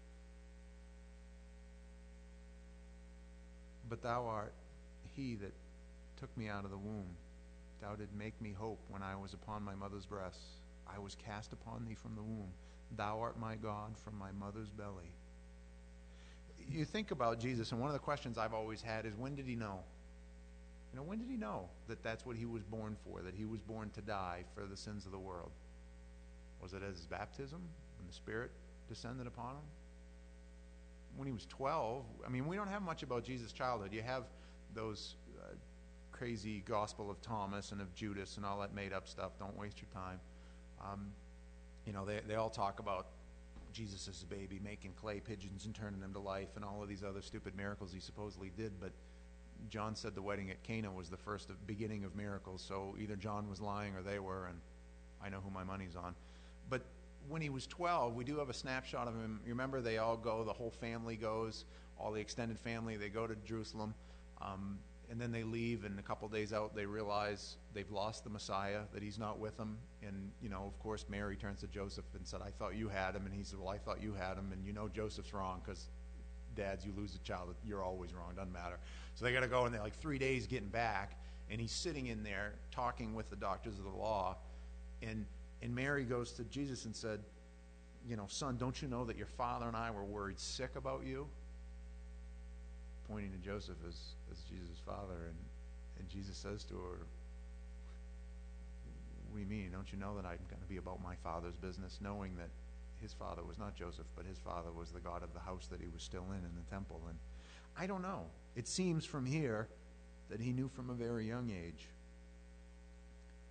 But thou art he that took me out of the womb. Thou did make me hope when I was upon my mother's breast. I was cast upon thee from the womb. Thou art my God from my mother's belly. You think about Jesus, and one of the questions I've always had is, when did he know? You know, when did he know that that's what he was born for, that he was born to die for the sins of the world? Was it at his baptism, when the Spirit descended upon him? When he was twelve? I mean, we don't have much about Jesus' childhood. You have those uh, crazy Gospel of Thomas and of Judas and all that made-up stuff. Don't waste your time. Um, you know, they, they all talk about Jesus as a baby making clay pigeons and turning them to life and all of these other stupid miracles he supposedly did. But John said the wedding at Cana was the first of, beginning of miracles. So either John was lying or they were, and I know who my money's on. But when he was twelve, we do have a snapshot of him. You remember, they all go, the whole family goes, all the extended family, they go to Jerusalem, um, and then they leave, and a couple days out, they realize they've lost the Messiah, that he's not with them. And, you know, of course, Mary turns to Joseph and said, I thought you had him. And he said, well, I thought you had him. And you know Joseph's wrong, because dads, you lose a child, you're always wrong, doesn't matter. So they got to go, and they're like three days getting back, and he's sitting in there talking with the doctors of the law, and And Mary goes to Jesus and said, you know, son, don't you know that your father and I were worried sick about you? Pointing to Joseph as, as Jesus' father. And, and Jesus says to her, what do you mean? Don't you know that I'm going to be about my father's business? Knowing that his father was not Joseph, but his father was the God of the house that he was still in, in the temple. And I don't know. It seems from here that he knew from a very young age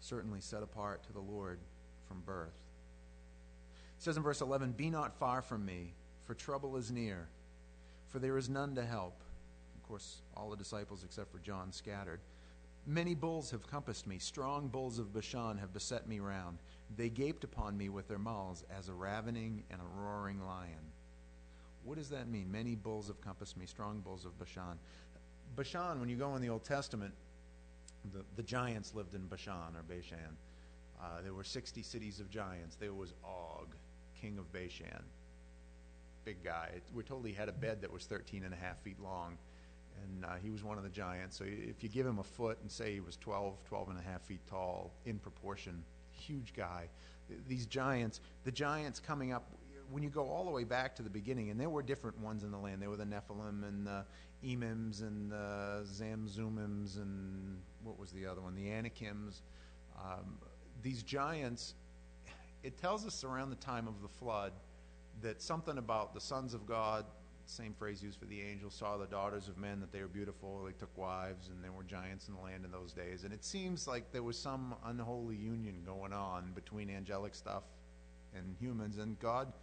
certainly set apart to the Lord from birth. It says in verse eleven, "Be not far from me, for trouble is near, for there is none to help." Of course, all the disciples except for John scattered. "Many bulls have compassed me, strong bulls of Bashan have beset me round. They gaped upon me with their mouths as a ravening and a roaring lion." What does that mean? Many bulls have compassed me, strong bulls of Bashan. Bashan, when you go in the Old Testament, the, the giants lived in Bashan or Bashan. Uh, there were sixty cities of giants. There was Og, king of Bashan. Big guy. It, we're told he had a bed that was thirteen and a half feet long. And uh, he was one of the giants. So if you give him a foot and say he was twelve, twelve and a half feet tall, in proportion, huge guy. These giants, the giants coming up, when you go all the way back to the beginning, and there were different ones in the land. There were the Nephilim and the Emims and the Zamzumims and what was the other one? The Anakims. Um, these giants, it tells us around the time of the flood that something about the sons of God, same phrase used for the angels, saw the daughters of men, that they were beautiful, they took wives, and there were giants in the land in those days. And it seems like there was some unholy union going on between angelic stuff and humans, and God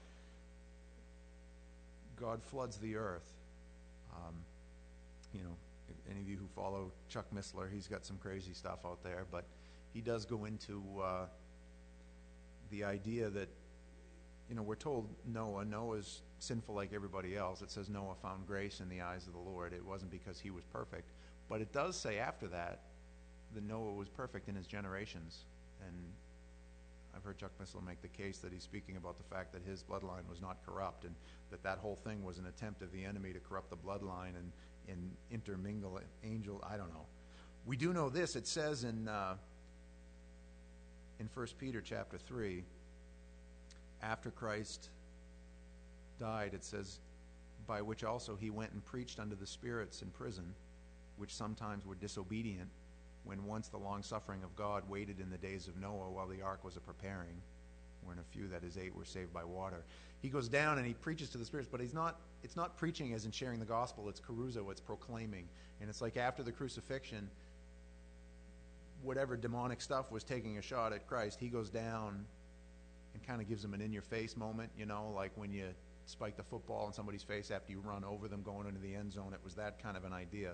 God floods the earth. Um, you know, if any of you who follow Chuck Missler, he's got some crazy stuff out there, but he does go into uh, the idea that, you know, we're told Noah, Noah's sinful like everybody else. It says Noah found grace in the eyes of the Lord. It wasn't because he was perfect. But it does say after that that Noah was perfect in his generations. And I've heard Chuck Missler make the case that he's speaking about the fact that his bloodline was not corrupt, and that that whole thing was an attempt of the enemy to corrupt the bloodline and, and intermingle angel. I don't know. We do know this. It says in uh, in First Peter chapter three, after Christ died, it says, "By which also he went and preached unto the spirits in prison, which sometimes were disobedient, when once the long-suffering of God waited in the days of Noah while the ark was a preparing, wherein a few, that is eight, were saved by water." He goes down and he preaches to the spirits, but he's not, it's not preaching as in sharing the gospel. It's caruso, it's proclaiming. And it's like after the crucifixion, whatever demonic stuff was taking a shot at Christ, he goes down and kind of gives them an in-your-face moment, you know, like when you spike the football in somebody's face after you run over them going into the end zone. It was that kind of an idea.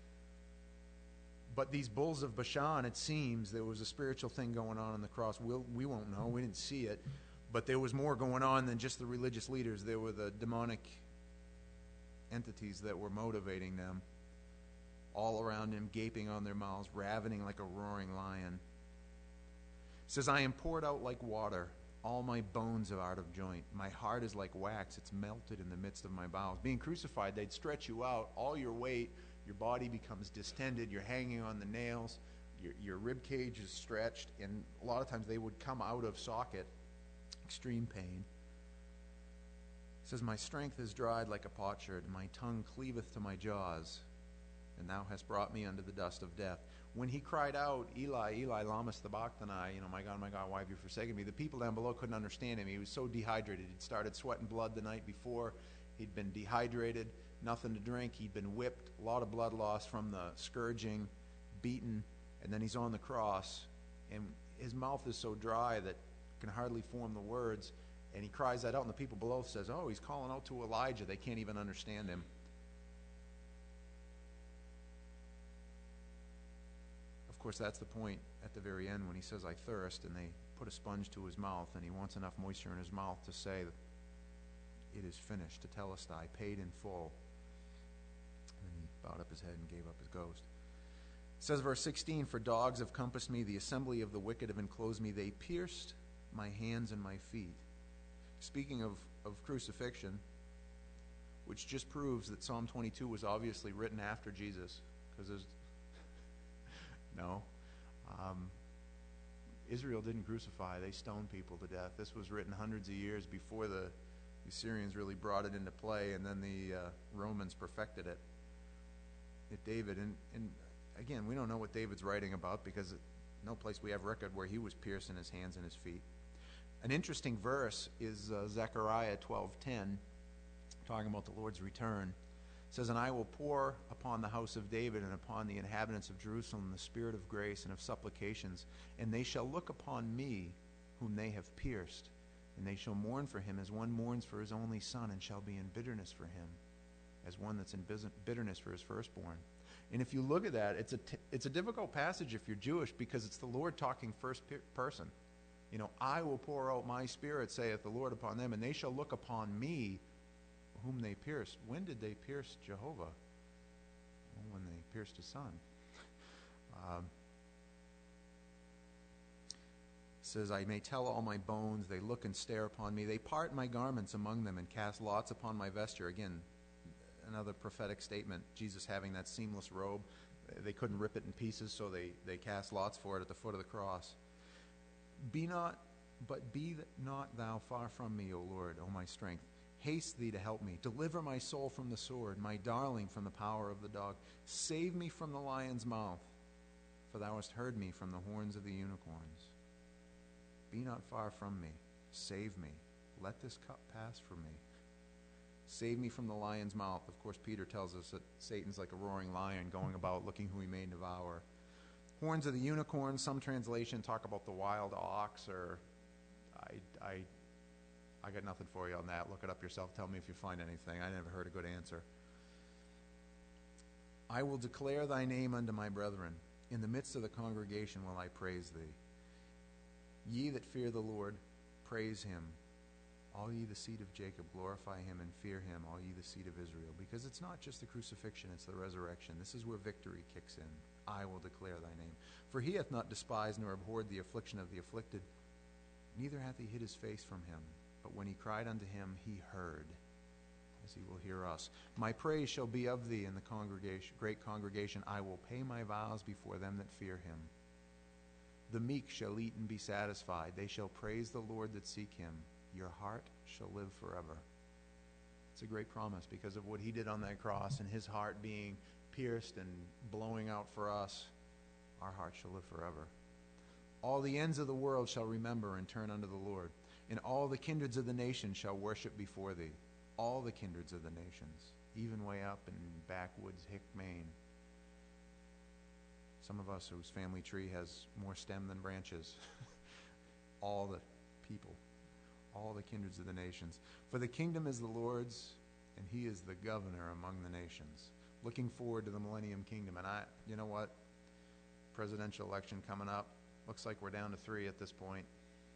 But these bulls of Bashan, it seems there was a spiritual thing going on on the cross. We'll, we won't know. We didn't see it. But there was more going on than just the religious leaders. There were the demonic entities that were motivating them, all around him, gaping on their mouths, ravening like a roaring lion. It says, "I am poured out like water. All my bones are out of joint. My heart is like wax. It's melted in the midst of my bowels." Being crucified, they'd stretch you out. All your weight, your body becomes distended. You're hanging on the nails. Your, your rib cage is stretched. And a lot of times they would come out of socket. Extreme pain. It says, "My strength is dried like a potsherd. My tongue cleaveth to my jaws. And thou hast brought me unto the dust of death." When he cried out, "Eli, Eli, lama sabachthani," you know, "My God, my God, why have you forsaken me?" the people down below couldn't understand him. He was so dehydrated. He'd started sweating blood the night before. He'd been dehydrated, nothing to drink. He'd been whipped, a lot of blood loss from the scourging, beaten, and then he's on the cross. And his mouth is so dry that can hardly form the words. And he cries that out, and the people below says, "Oh, he's calling out to Elijah." They can't even understand him. Of course, that's the point at the very end when he says, "I thirst," and they put a sponge to his mouth, and he wants enough moisture in his mouth to say that it is finished, to telestai, paid in full. And then he bowed up his head and gave up his ghost. It says, verse sixteen, "For dogs have compassed me, the assembly of the wicked have enclosed me, they pierced my hands and my feet." Speaking of, of crucifixion, which just proves that Psalm twenty-two was obviously written after Jesus, because there's no. Um, Israel didn't crucify. They stoned people to death. This was written hundreds of years before the, the Assyrians really brought it into play, and then the uh, Romans perfected it. It David, and, and again, we don't know what David's writing about, because no place we have record where he was pierced in his hands and his feet. An interesting verse is uh, Zechariah twelve ten, talking about the Lord's return. says, and I will pour upon the house of David and upon the inhabitants of Jerusalem the spirit of grace and of supplications, and they shall look upon me whom they have pierced, and they shall mourn for him as one mourns for his only son, and shall be in bitterness for him as one that's in bitterness for his firstborn. And if you look at that, it's a, t- it's a difficult passage if you're Jewish, because it's the Lord talking first pe- person. You know, I will pour out my spirit, saith the Lord, upon them, and they shall look upon me whom they pierced. When did they pierce Jehovah? Well, when they pierced his son. Um, says, I may tell all my bones, they look and stare upon me. They part my garments among them and cast lots upon my vesture. Again, another prophetic statement. Jesus having that seamless robe. They couldn't rip it in pieces, so they, they cast lots for it at the foot of the cross. Be not, but be not thou far from me, O Lord, O my strength. Haste thee to help me. Deliver my soul from the sword, my darling from the power of the dog. Save me from the lion's mouth, for thou hast heard me from the horns of the unicorns. Be not far from me. Save me. Let this cup pass from me. Save me from the lion's mouth. Of course, Peter tells us that Satan's like a roaring lion going about looking who he may devour. Horns of the unicorn, some translation talk about the wild ox, or I, I, I got nothing for you on that. Look it up yourself. Tell me if you find anything. I never heard a good answer. I will declare thy name unto my brethren. In the midst of the congregation will I praise thee. Ye that fear the Lord, praise him. All ye the seed of Jacob, glorify him and fear him, all ye the seed of Israel. Because it's not just the crucifixion, it's the resurrection. This is where victory kicks in. I will declare thy name. For he hath not despised nor abhorred the affliction of the afflicted, neither hath he hid his face from him. But when he cried unto him, he heard, as he will hear us. My praise shall be of thee in the congregation, great congregation. I will pay my vows before them that fear him. The meek shall eat and be satisfied. They shall praise the Lord that seek him. Your heart shall live forever. It's a great promise because of what he did on that cross, and his heart being pierced and blowing out for us. Our heart shall live forever. All the ends of the world shall remember and turn unto the Lord, and all the kindreds of the nations shall worship before thee. All the kindreds of the nations, even way up in backwoods Hick, Maine. Some of us whose family tree has more stem than branches. All the people. All the kindreds of the nations. For the kingdom is the Lord's, and he is the governor among the nations. Looking forward to the millennium kingdom. And I, you know what? Presidential election coming up. Looks like we're down to three at this point.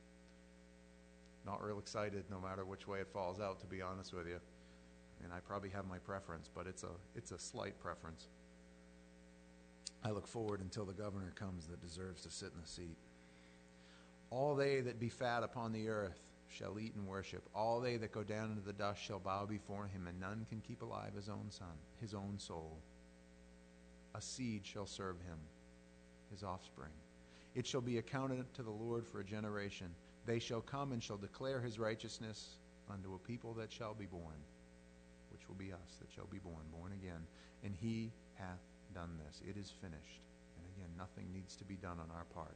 Not real excited no matter which way it falls out, to be honest with you. And I probably have my preference, but it's a it's a slight preference. I look forward until the governor comes that deserves to sit in the seat. All they that be fat upon the earth shall eat and worship. All they that go down into the dust shall bow before him, and none can keep alive his own son, his own soul. A seed shall serve him, his offspring. It shall be accounted to the Lord for a generation. They shall come and shall declare his righteousness unto a people that shall be born, which will be us that shall be born, born again. And he hath done this. It is finished. And again, nothing needs to be done on our part.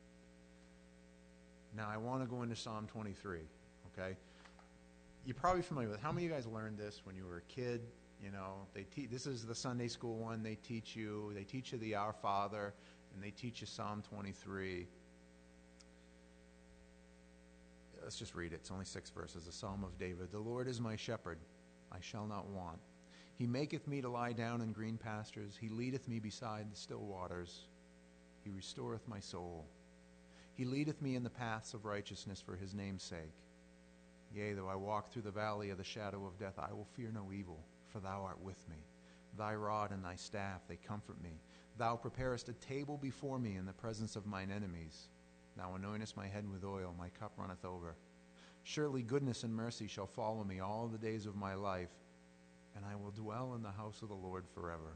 Now, I want to go into Psalm twenty-three, okay? You're probably familiar with it. How many of you guys learned this when you were a kid? You know, they te- this is the Sunday school one. They teach you. They teach you the Our Father, and they teach you Psalm twenty-three. Let's just read it. It's only six verses. A Psalm of David. The Lord is my shepherd. I shall not want. He maketh me to lie down in green pastures. He leadeth me beside the still waters. He restoreth my soul. He leadeth me in the paths of righteousness for his name's sake. Yea, though I walk through the valley of the shadow of death, I will fear no evil, for thou art with me. Thy rod and thy staff, they comfort me. Thou preparest a table before me in the presence of mine enemies. Thou anointest my head with oil, my cup runneth over. Surely goodness and mercy shall follow me all the days of my life, and I will dwell in the house of the Lord forever.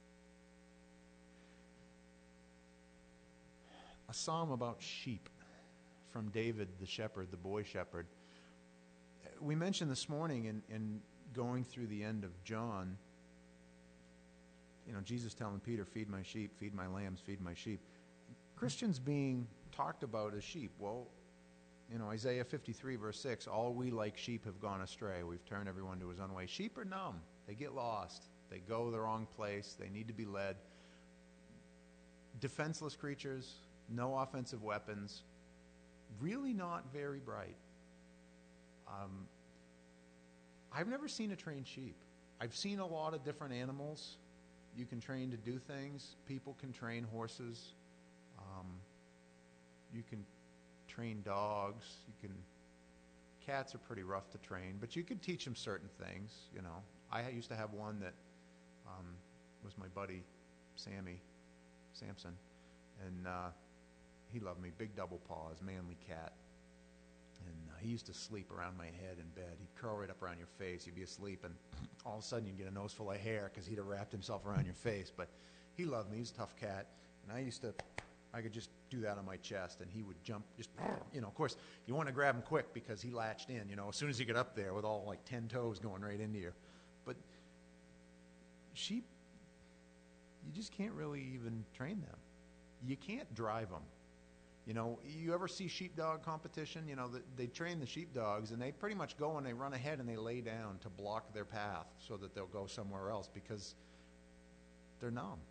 A psalm about sheep from David the shepherd, the boy shepherd. We mentioned this morning in, in going through the end of John, you know, Jesus telling Peter, feed my sheep, feed my lambs, feed my sheep. Christians being talked about as sheep. Well, you know, Isaiah fifty-three verse six, all we like sheep have gone astray. We've turned everyone to his own way. Sheep are numb. They get lost. They go the wrong place. They need to be led. Defenseless creatures, no offensive weapons, really not very bright. Um, I've never seen a trained sheep. I've seen a lot of different animals you can train to do things. People can train horses. Um, you can train dogs. You can. Cats are pretty rough to train, but you can teach them certain things. You know, I used to have one that um, was my buddy, Sammy, Samson, and uh, he loved me. Big double paws, manly cat. And uh, he used to sleep around my head in bed. He'd curl right up around your face. You'd be asleep, and all of a sudden you'd get a nose full of hair because he'd have wrapped himself around your face. But he loved me. He's a tough cat. And I used to, I could just do that on my chest, and he would jump, just, you know, of course, you want to grab him quick because he latched in, you know, as soon as you get up there with all like ten toes going right into you. But sheep, you just can't really even train them. You can't drive them. You know, you ever see sheepdog competition? You know, the, they train the sheepdogs, and they pretty much go and they run ahead and they lay down to block their path so that they'll go somewhere else because they're numb.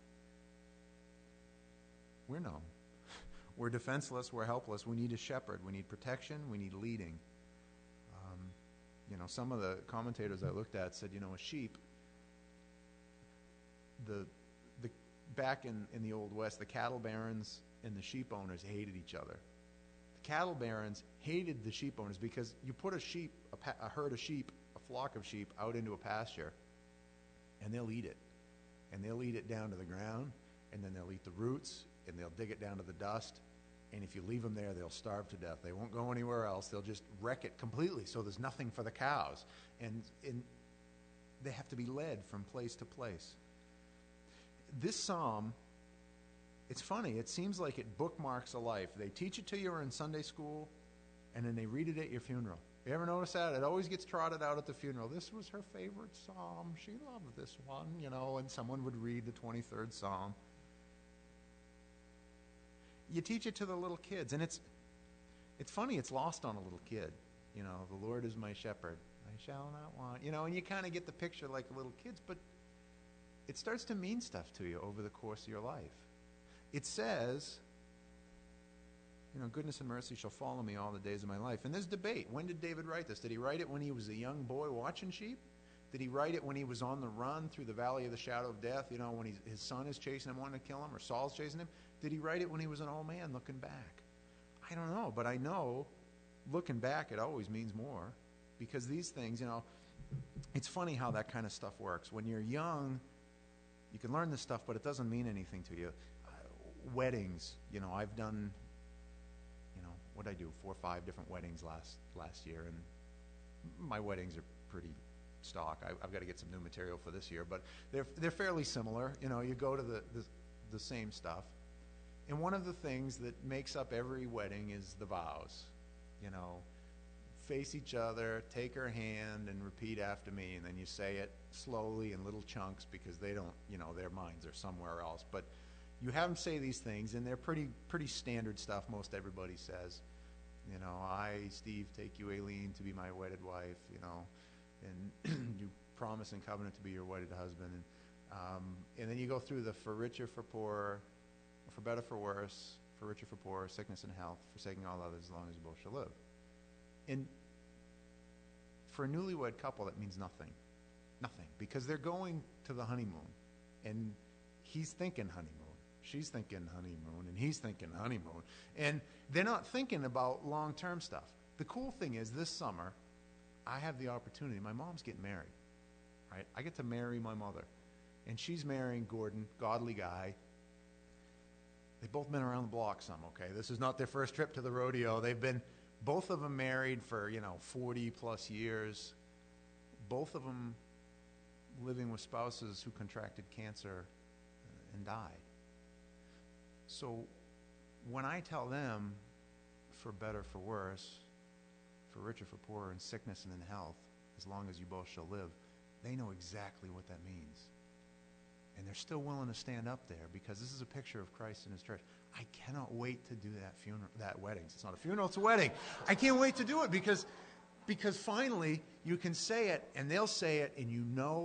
We're numb. We're defenseless. We're helpless. We need a shepherd. We need protection. We need leading. Um, you know, some of the commentators I looked at said, you know, a sheep, the the back in, in the Old West, the cattle barons and the sheep owners hated each other. The cattle barons hated the sheep owners because you put a sheep, a, pa- a herd of sheep, a flock of sheep out into a pasture, and they'll eat it. And they'll eat it down to the ground, and then they'll eat the roots, and they'll dig it down to the dust. And if you leave them there, they'll starve to death. They won't go anywhere else. They'll just wreck it completely, so there's nothing for the cows. And, and they have to be led from place to place. This psalm, it's funny. It seems like it bookmarks a life. They teach it to you in Sunday school, and then they read it at your funeral. You ever notice that? It always gets trotted out at the funeral. This was her favorite psalm. She loved this one, you know, and someone would read the twenty-third psalm. You teach it to the little kids, and it's it's funny. It's lost on a little kid. You know, the Lord is my shepherd. I shall not want. You know, and you kind of get the picture like little kids, but it starts to mean stuff to you over the course of your life. It says, you know, goodness and mercy shall follow me all the days of my life. And there's debate. When did David write this? Did he write it when he was a young boy watching sheep? Did he write it when he was on the run through the valley of the shadow of death, you know, when he's, his son is chasing him, wanting to kill him, or Saul's chasing him? Did he write it when he was an old man looking back? I don't know, but I know looking back it always means more, because these things, you know, it's funny how that kind of stuff works. When you're young, you can learn this stuff, but it doesn't mean anything to you. Uh, weddings, you know, I've done, you know, what did I do? Four or five different weddings last last year, and my weddings are pretty stock. I, I've got to get some new material for this year, but they're they're fairly similar. You know, you go to the, the the same stuff, and one of the things that makes up every wedding is the vows. You know, face each other, take her hand, and repeat after me, and then you say it slowly in little chunks because they don't, you know, their minds are somewhere else. But you have them say these things, and they're pretty pretty standard stuff. Most everybody says, you know, I, Steve, take you, Aileen, to be my wedded wife. You know. And you promise and covenant to be your wedded husband. And, um, and then you go through the for richer, for poorer, for better, for worse, for richer, for poorer, sickness and health, forsaking all others as long as you both shall live. And for a newlywed couple, that means nothing. Nothing. Because they're going to the honeymoon. And he's thinking honeymoon. She's thinking honeymoon. And he's thinking honeymoon. And they're not thinking about long-term stuff. The cool thing is this summer, I have the opportunity. My mom's getting married, right? I get to marry my mother. And she's marrying Gordon, godly guy. They've both been around the block some, okay? This is not their first trip to the rodeo. They've been, both of them married for, you know, forty plus years. Both of them living with spouses who contracted cancer and died. So when I tell them, for better, for worse, for richer, for poorer, in sickness and in health, as long as you both shall live, they know exactly what that means. And they're still willing to stand up there because this is a picture of Christ and his church. I cannot wait to do that funeral, that wedding. It's not a funeral, it's a wedding. I can't wait to do it because, because finally you can say it and they'll say it and you know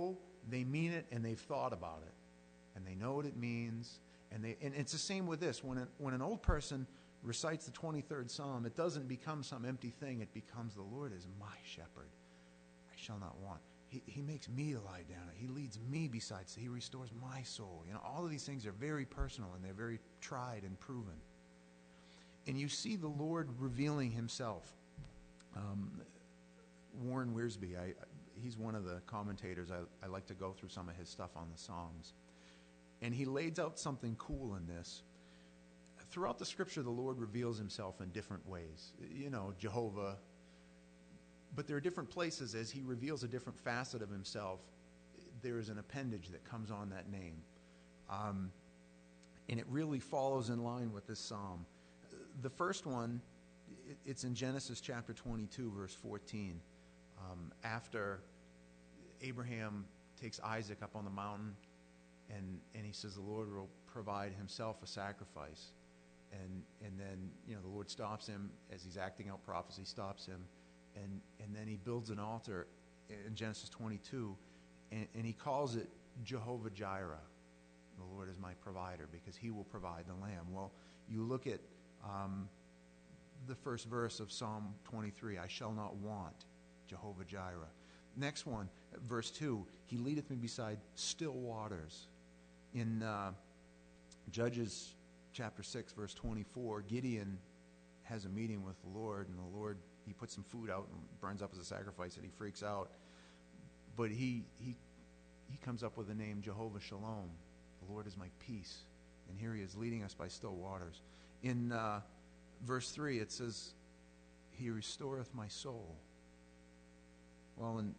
they mean it and they've thought about it. And they know what it means. And they and it's the same with this. When, a, when an old person recites the twenty-third Psalm, it doesn't become some empty thing. It becomes, the Lord is my shepherd. I shall not want. He, he makes me to lie down. He leads me beside. He restores my soul. You know, all of these things are very personal and they're very tried and proven. And you see the Lord revealing himself. Um, Warren Wiersbe, I, he's one of the commentators. I, I like to go through some of his stuff on the Psalms. And he lays out something cool in this. Throughout the Scripture, the Lord reveals himself in different ways. You know, Jehovah. But there are different places as he reveals a different facet of himself. There is an appendage that comes on that name. Um, and it really follows in line with this psalm. The first one, it's in Genesis chapter twenty-two, verse fourteen. Um, after Abraham takes Isaac up on the mountain, and, and he says the Lord will provide himself a sacrifice. And and then, you know, the Lord stops him as he's acting out prophecy, stops him, and, and then he builds an altar in Genesis twenty-two, and, and he calls it Jehovah Jireh. The Lord is my provider, because he will provide the lamb. Well, you look at um, the first verse of Psalm twenty-three, I shall not want, Jehovah Jireh. Next one, verse two, he leadeth me beside still waters. In uh, Judges chapter six, verse twenty-four, Gideon has a meeting with the Lord, and the Lord, he puts some food out and burns up as a sacrifice, and he freaks out. But he he he comes up with the name Jehovah Shalom. The Lord is my peace. And here he is leading us by still waters. In uh, verse three, it says, he restoreth my soul. Well, in,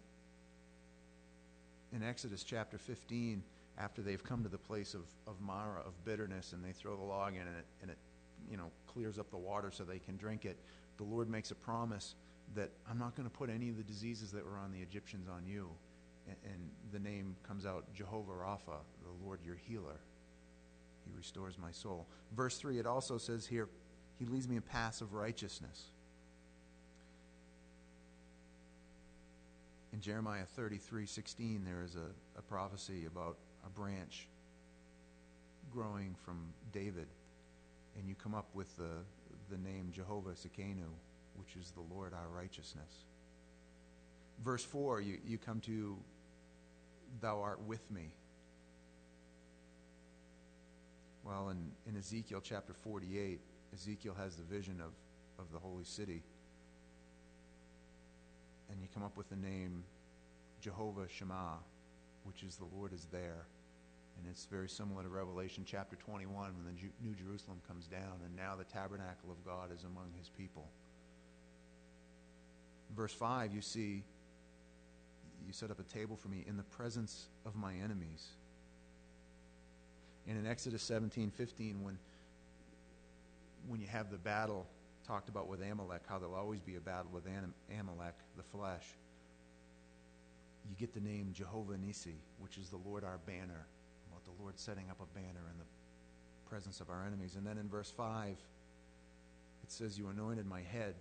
in Exodus chapter fifteen, after they've come to the place of, of Marah, of bitterness, and they throw the log in, and it, and it you know, clears up the water so they can drink it, the Lord makes a promise that I'm not going to put any of the diseases that were on the Egyptians on you. And, and the name comes out, Jehovah Rapha, the Lord your healer. He restores my soul. Verse three, it also says here, he leads me in paths of righteousness. In Jeremiah thirty-three sixteen, there is a, a prophecy about a branch growing from David, and you come up with the, the name Jehovah Sekenu, which is the Lord our righteousness. Verse four, you, you come to, thou art with me. Well, in, in Ezekiel chapter forty-eight, Ezekiel has the vision of, of the holy city. And you come up with the name Jehovah Shammah, which is the Lord is there. And it's very similar to Revelation chapter twenty-one, when the Ju- New Jerusalem comes down, and now the tabernacle of God is among his people. Verse five, you see, you set up a table for me in the presence of my enemies. And in Exodus seventeen fifteen, when, when you have the battle talked about with Amalek, how there'll always be a battle with Am- Amalek, the flesh, you get the name Jehovah Nissi, which is the Lord our banner, about the Lord setting up a banner in the presence of our enemies. And then in verse five, it says, you anointed my head.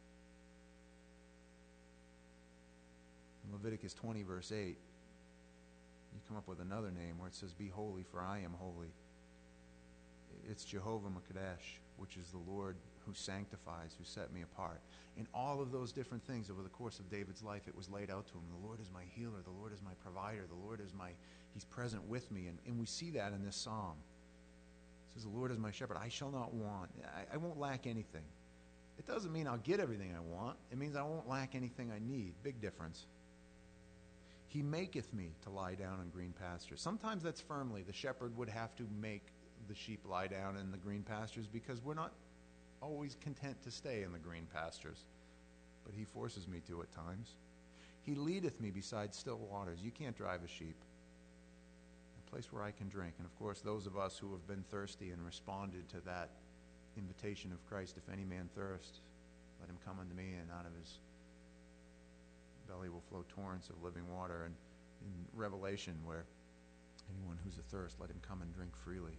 In Leviticus twenty, verse eight, you come up with another name where it says, be holy, for I am holy. It's Jehovah Makadesh, which is the Lord who sanctifies, who set me apart. In all of those different things over the course of David's life, it was laid out to him. The Lord is my healer. The Lord is my provider. The Lord is my, he's present with me. And, and we see that in this psalm. It says, the Lord is my shepherd. I shall not want. I, I won't lack anything. It doesn't mean I'll get everything I want. It means I won't lack anything I need. Big difference. He maketh me to lie down in green pastures. Sometimes that's firmly. The shepherd would have to make the sheep lie down in the green pastures, because we're not always content to stay in the green pastures. But he forces me to at times. He leadeth me beside still waters. You can't drive a sheep. A place where I can drink. And of course, those of us who have been thirsty and responded to that invitation of Christ, if any man thirst, let him come unto me, and out of his belly will flow torrents of living water. And in Revelation, where anyone who's athirst, let him come and drink freely.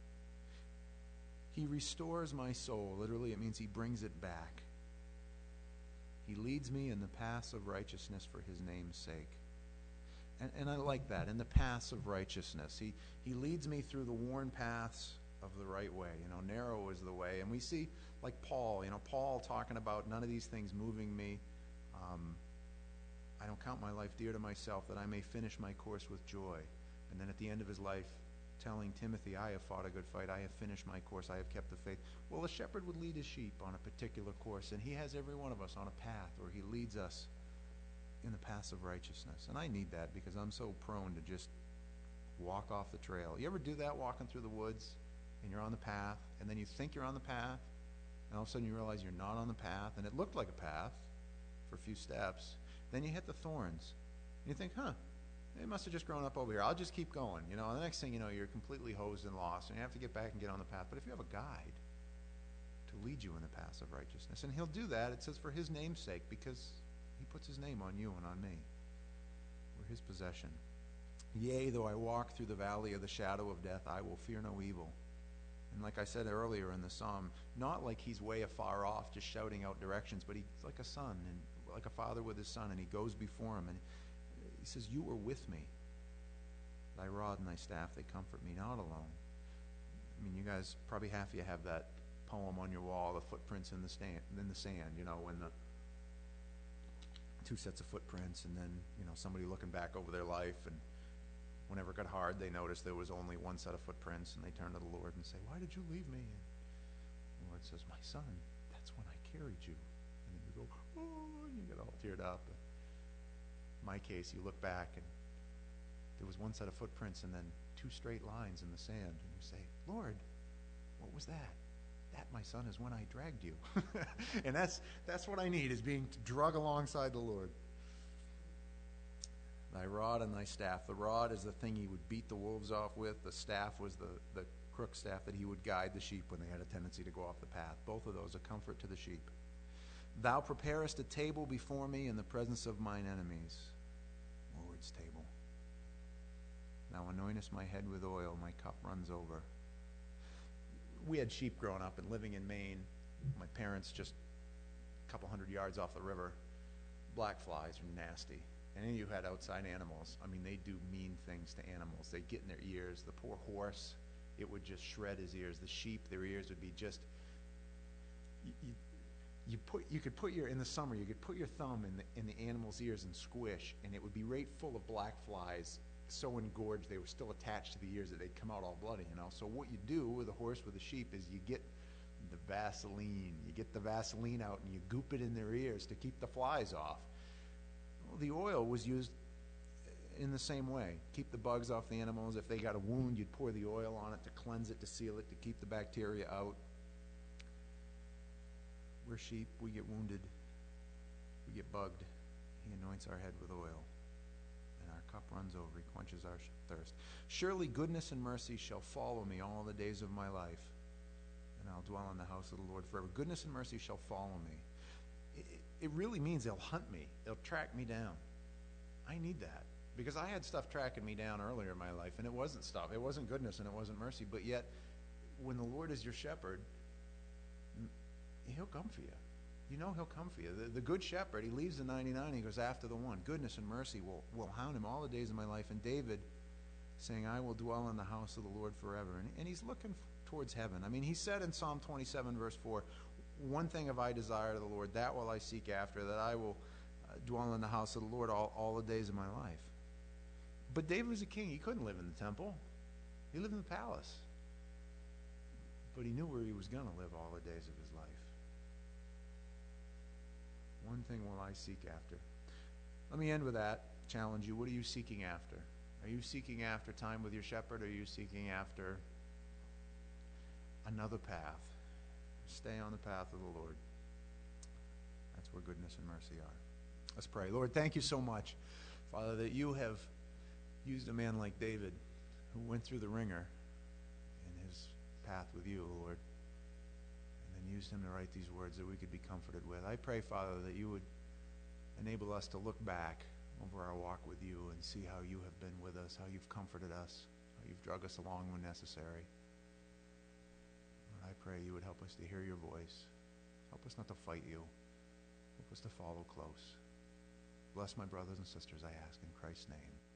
He restores my soul. Literally, it means he brings it back. He leads me in the paths of righteousness for his name's sake. And, and I like that, in the paths of righteousness. He, he leads me through the worn paths of the right way. You know, narrow is the way. And we see, like Paul, you know, Paul talking about none of these things moving me. Um, I don't count my life dear to myself, that I may finish my course with joy. And then at the end of his life, telling Timothy, I have fought a good fight, I have finished my course, I have kept the faith. Well, a shepherd would lead his sheep on a particular course, and he has every one of us on a path where he leads us in the paths of righteousness. And I need that because I'm so prone to just walk off the trail. You ever do that, walking through the woods, and you're on the path, and then you think you're on the path, and all of a sudden you realize you're not on the path, and it looked like a path for a few steps. Then you hit the thorns, and you think, huh, it must have just grown up over here. I'll just keep going. You know, and the next thing you know, you're completely hosed and lost, and you have to get back and get on the path. But if you have a guide to lead you in the paths of righteousness, and he'll do that, it says, for his name's sake, because he puts his name on you and on me. We're his possession. Yea, though I walk through the valley of the shadow of death, I will fear no evil. And like I said earlier in the psalm, not like he's way afar off just shouting out directions, but he's like a son, and like a father with his son, and he goes before him, and he says, you are with me. Thy rod and thy staff, they comfort me, not alone. I mean, you guys, probably half of you have that poem on your wall, the footprints in the, stand, in the sand, you know, when the two sets of footprints, and then, you know, somebody looking back over their life, and whenever it got hard, they noticed there was only one set of footprints, and they turn to the Lord and say, why did you leave me? And the Lord says, my son, that's when I carried you. And then you go, oh, and you get all teared up. In my case, you look back, and there was one set of footprints and then two straight lines in the sand, and you say, Lord, what was that? That, my son, is when I dragged you. And that's that's what I need, is being drug alongside the Lord. Thy rod and thy staff. The rod is the thing he would beat the wolves off with. The staff was the, the crook staff that he would guide the sheep when they had a tendency to go off the path. Both of those a comfort to the sheep. Thou preparest a table before me in the presence of mine enemies. Lord's table. Thou anointest my head with oil, my cup runs over. We had sheep growing up, and living in Maine, my parents just a couple hundred yards off the river. Black flies are nasty. Any of you had outside animals, I mean, they do mean things to animals. They get in their ears. The poor horse, it would just shred his ears. The sheep, their ears would be just, you, you, you put, you could put your, in the summer, you could put your thumb in the, in the animal's ears and squish, and it would be right full of black flies, so engorged they were still attached to the ears that they'd come out all bloody, you know. So what you do with a horse, with a sheep, is you get the Vaseline. You get the Vaseline out and you goop it in their ears to keep the flies off. Well, the oil was used in the same way. Keep the bugs off the animals. If they got a wound, you'd pour the oil on it to cleanse it, to seal it, to keep the bacteria out. We're sheep. We get wounded. We get bugged. He anoints our head with oil. Our cup runs over. He quenches our thirst. Surely goodness and mercy shall follow me all the days of my life, and I'll dwell in the house of the Lord forever. Goodness and mercy shall follow me. It, it really means they'll hunt me. They'll track me down. I need that, because I had stuff tracking me down earlier in my life, and it wasn't stuff. It wasn't goodness and it wasn't mercy. But yet, when the Lord is your shepherd, he'll come for you. You know he'll come for you. The, the good shepherd, he leaves the ninety-nine, he goes after the one. Goodness and mercy will, will hound him all the days of my life. And David saying, I will dwell in the house of the Lord forever. And, and he's looking f- towards heaven. I mean, he said in Psalm twenty-seven, verse four, one thing have I desired of the Lord, that will I seek after, that I will uh, dwell in the house of the Lord all, all the days of my life. But David was a king. He couldn't live in the temple. He lived in the palace. But he knew where he was going to live all the days of his life. One thing will I seek after. Let me end with that. Challenge you. What are you seeking after? Are you seeking after time with your shepherd, or are you seeking after another path? Stay on the path of the Lord. That's where goodness and mercy are. Let's pray. Lord, thank you so much, Father, that you have used a man like David, who went through the ringer in his path with you, Lord, and used him to write these words that we could be comforted with. I pray, Father, that you would enable us to look back over our walk with you and see how you have been with us, how you've comforted us, how you've drug us along when necessary. Lord, I pray you would help us to hear your voice. Help us not to fight you. Help us to follow close. Bless my brothers and sisters, I ask in Christ's name.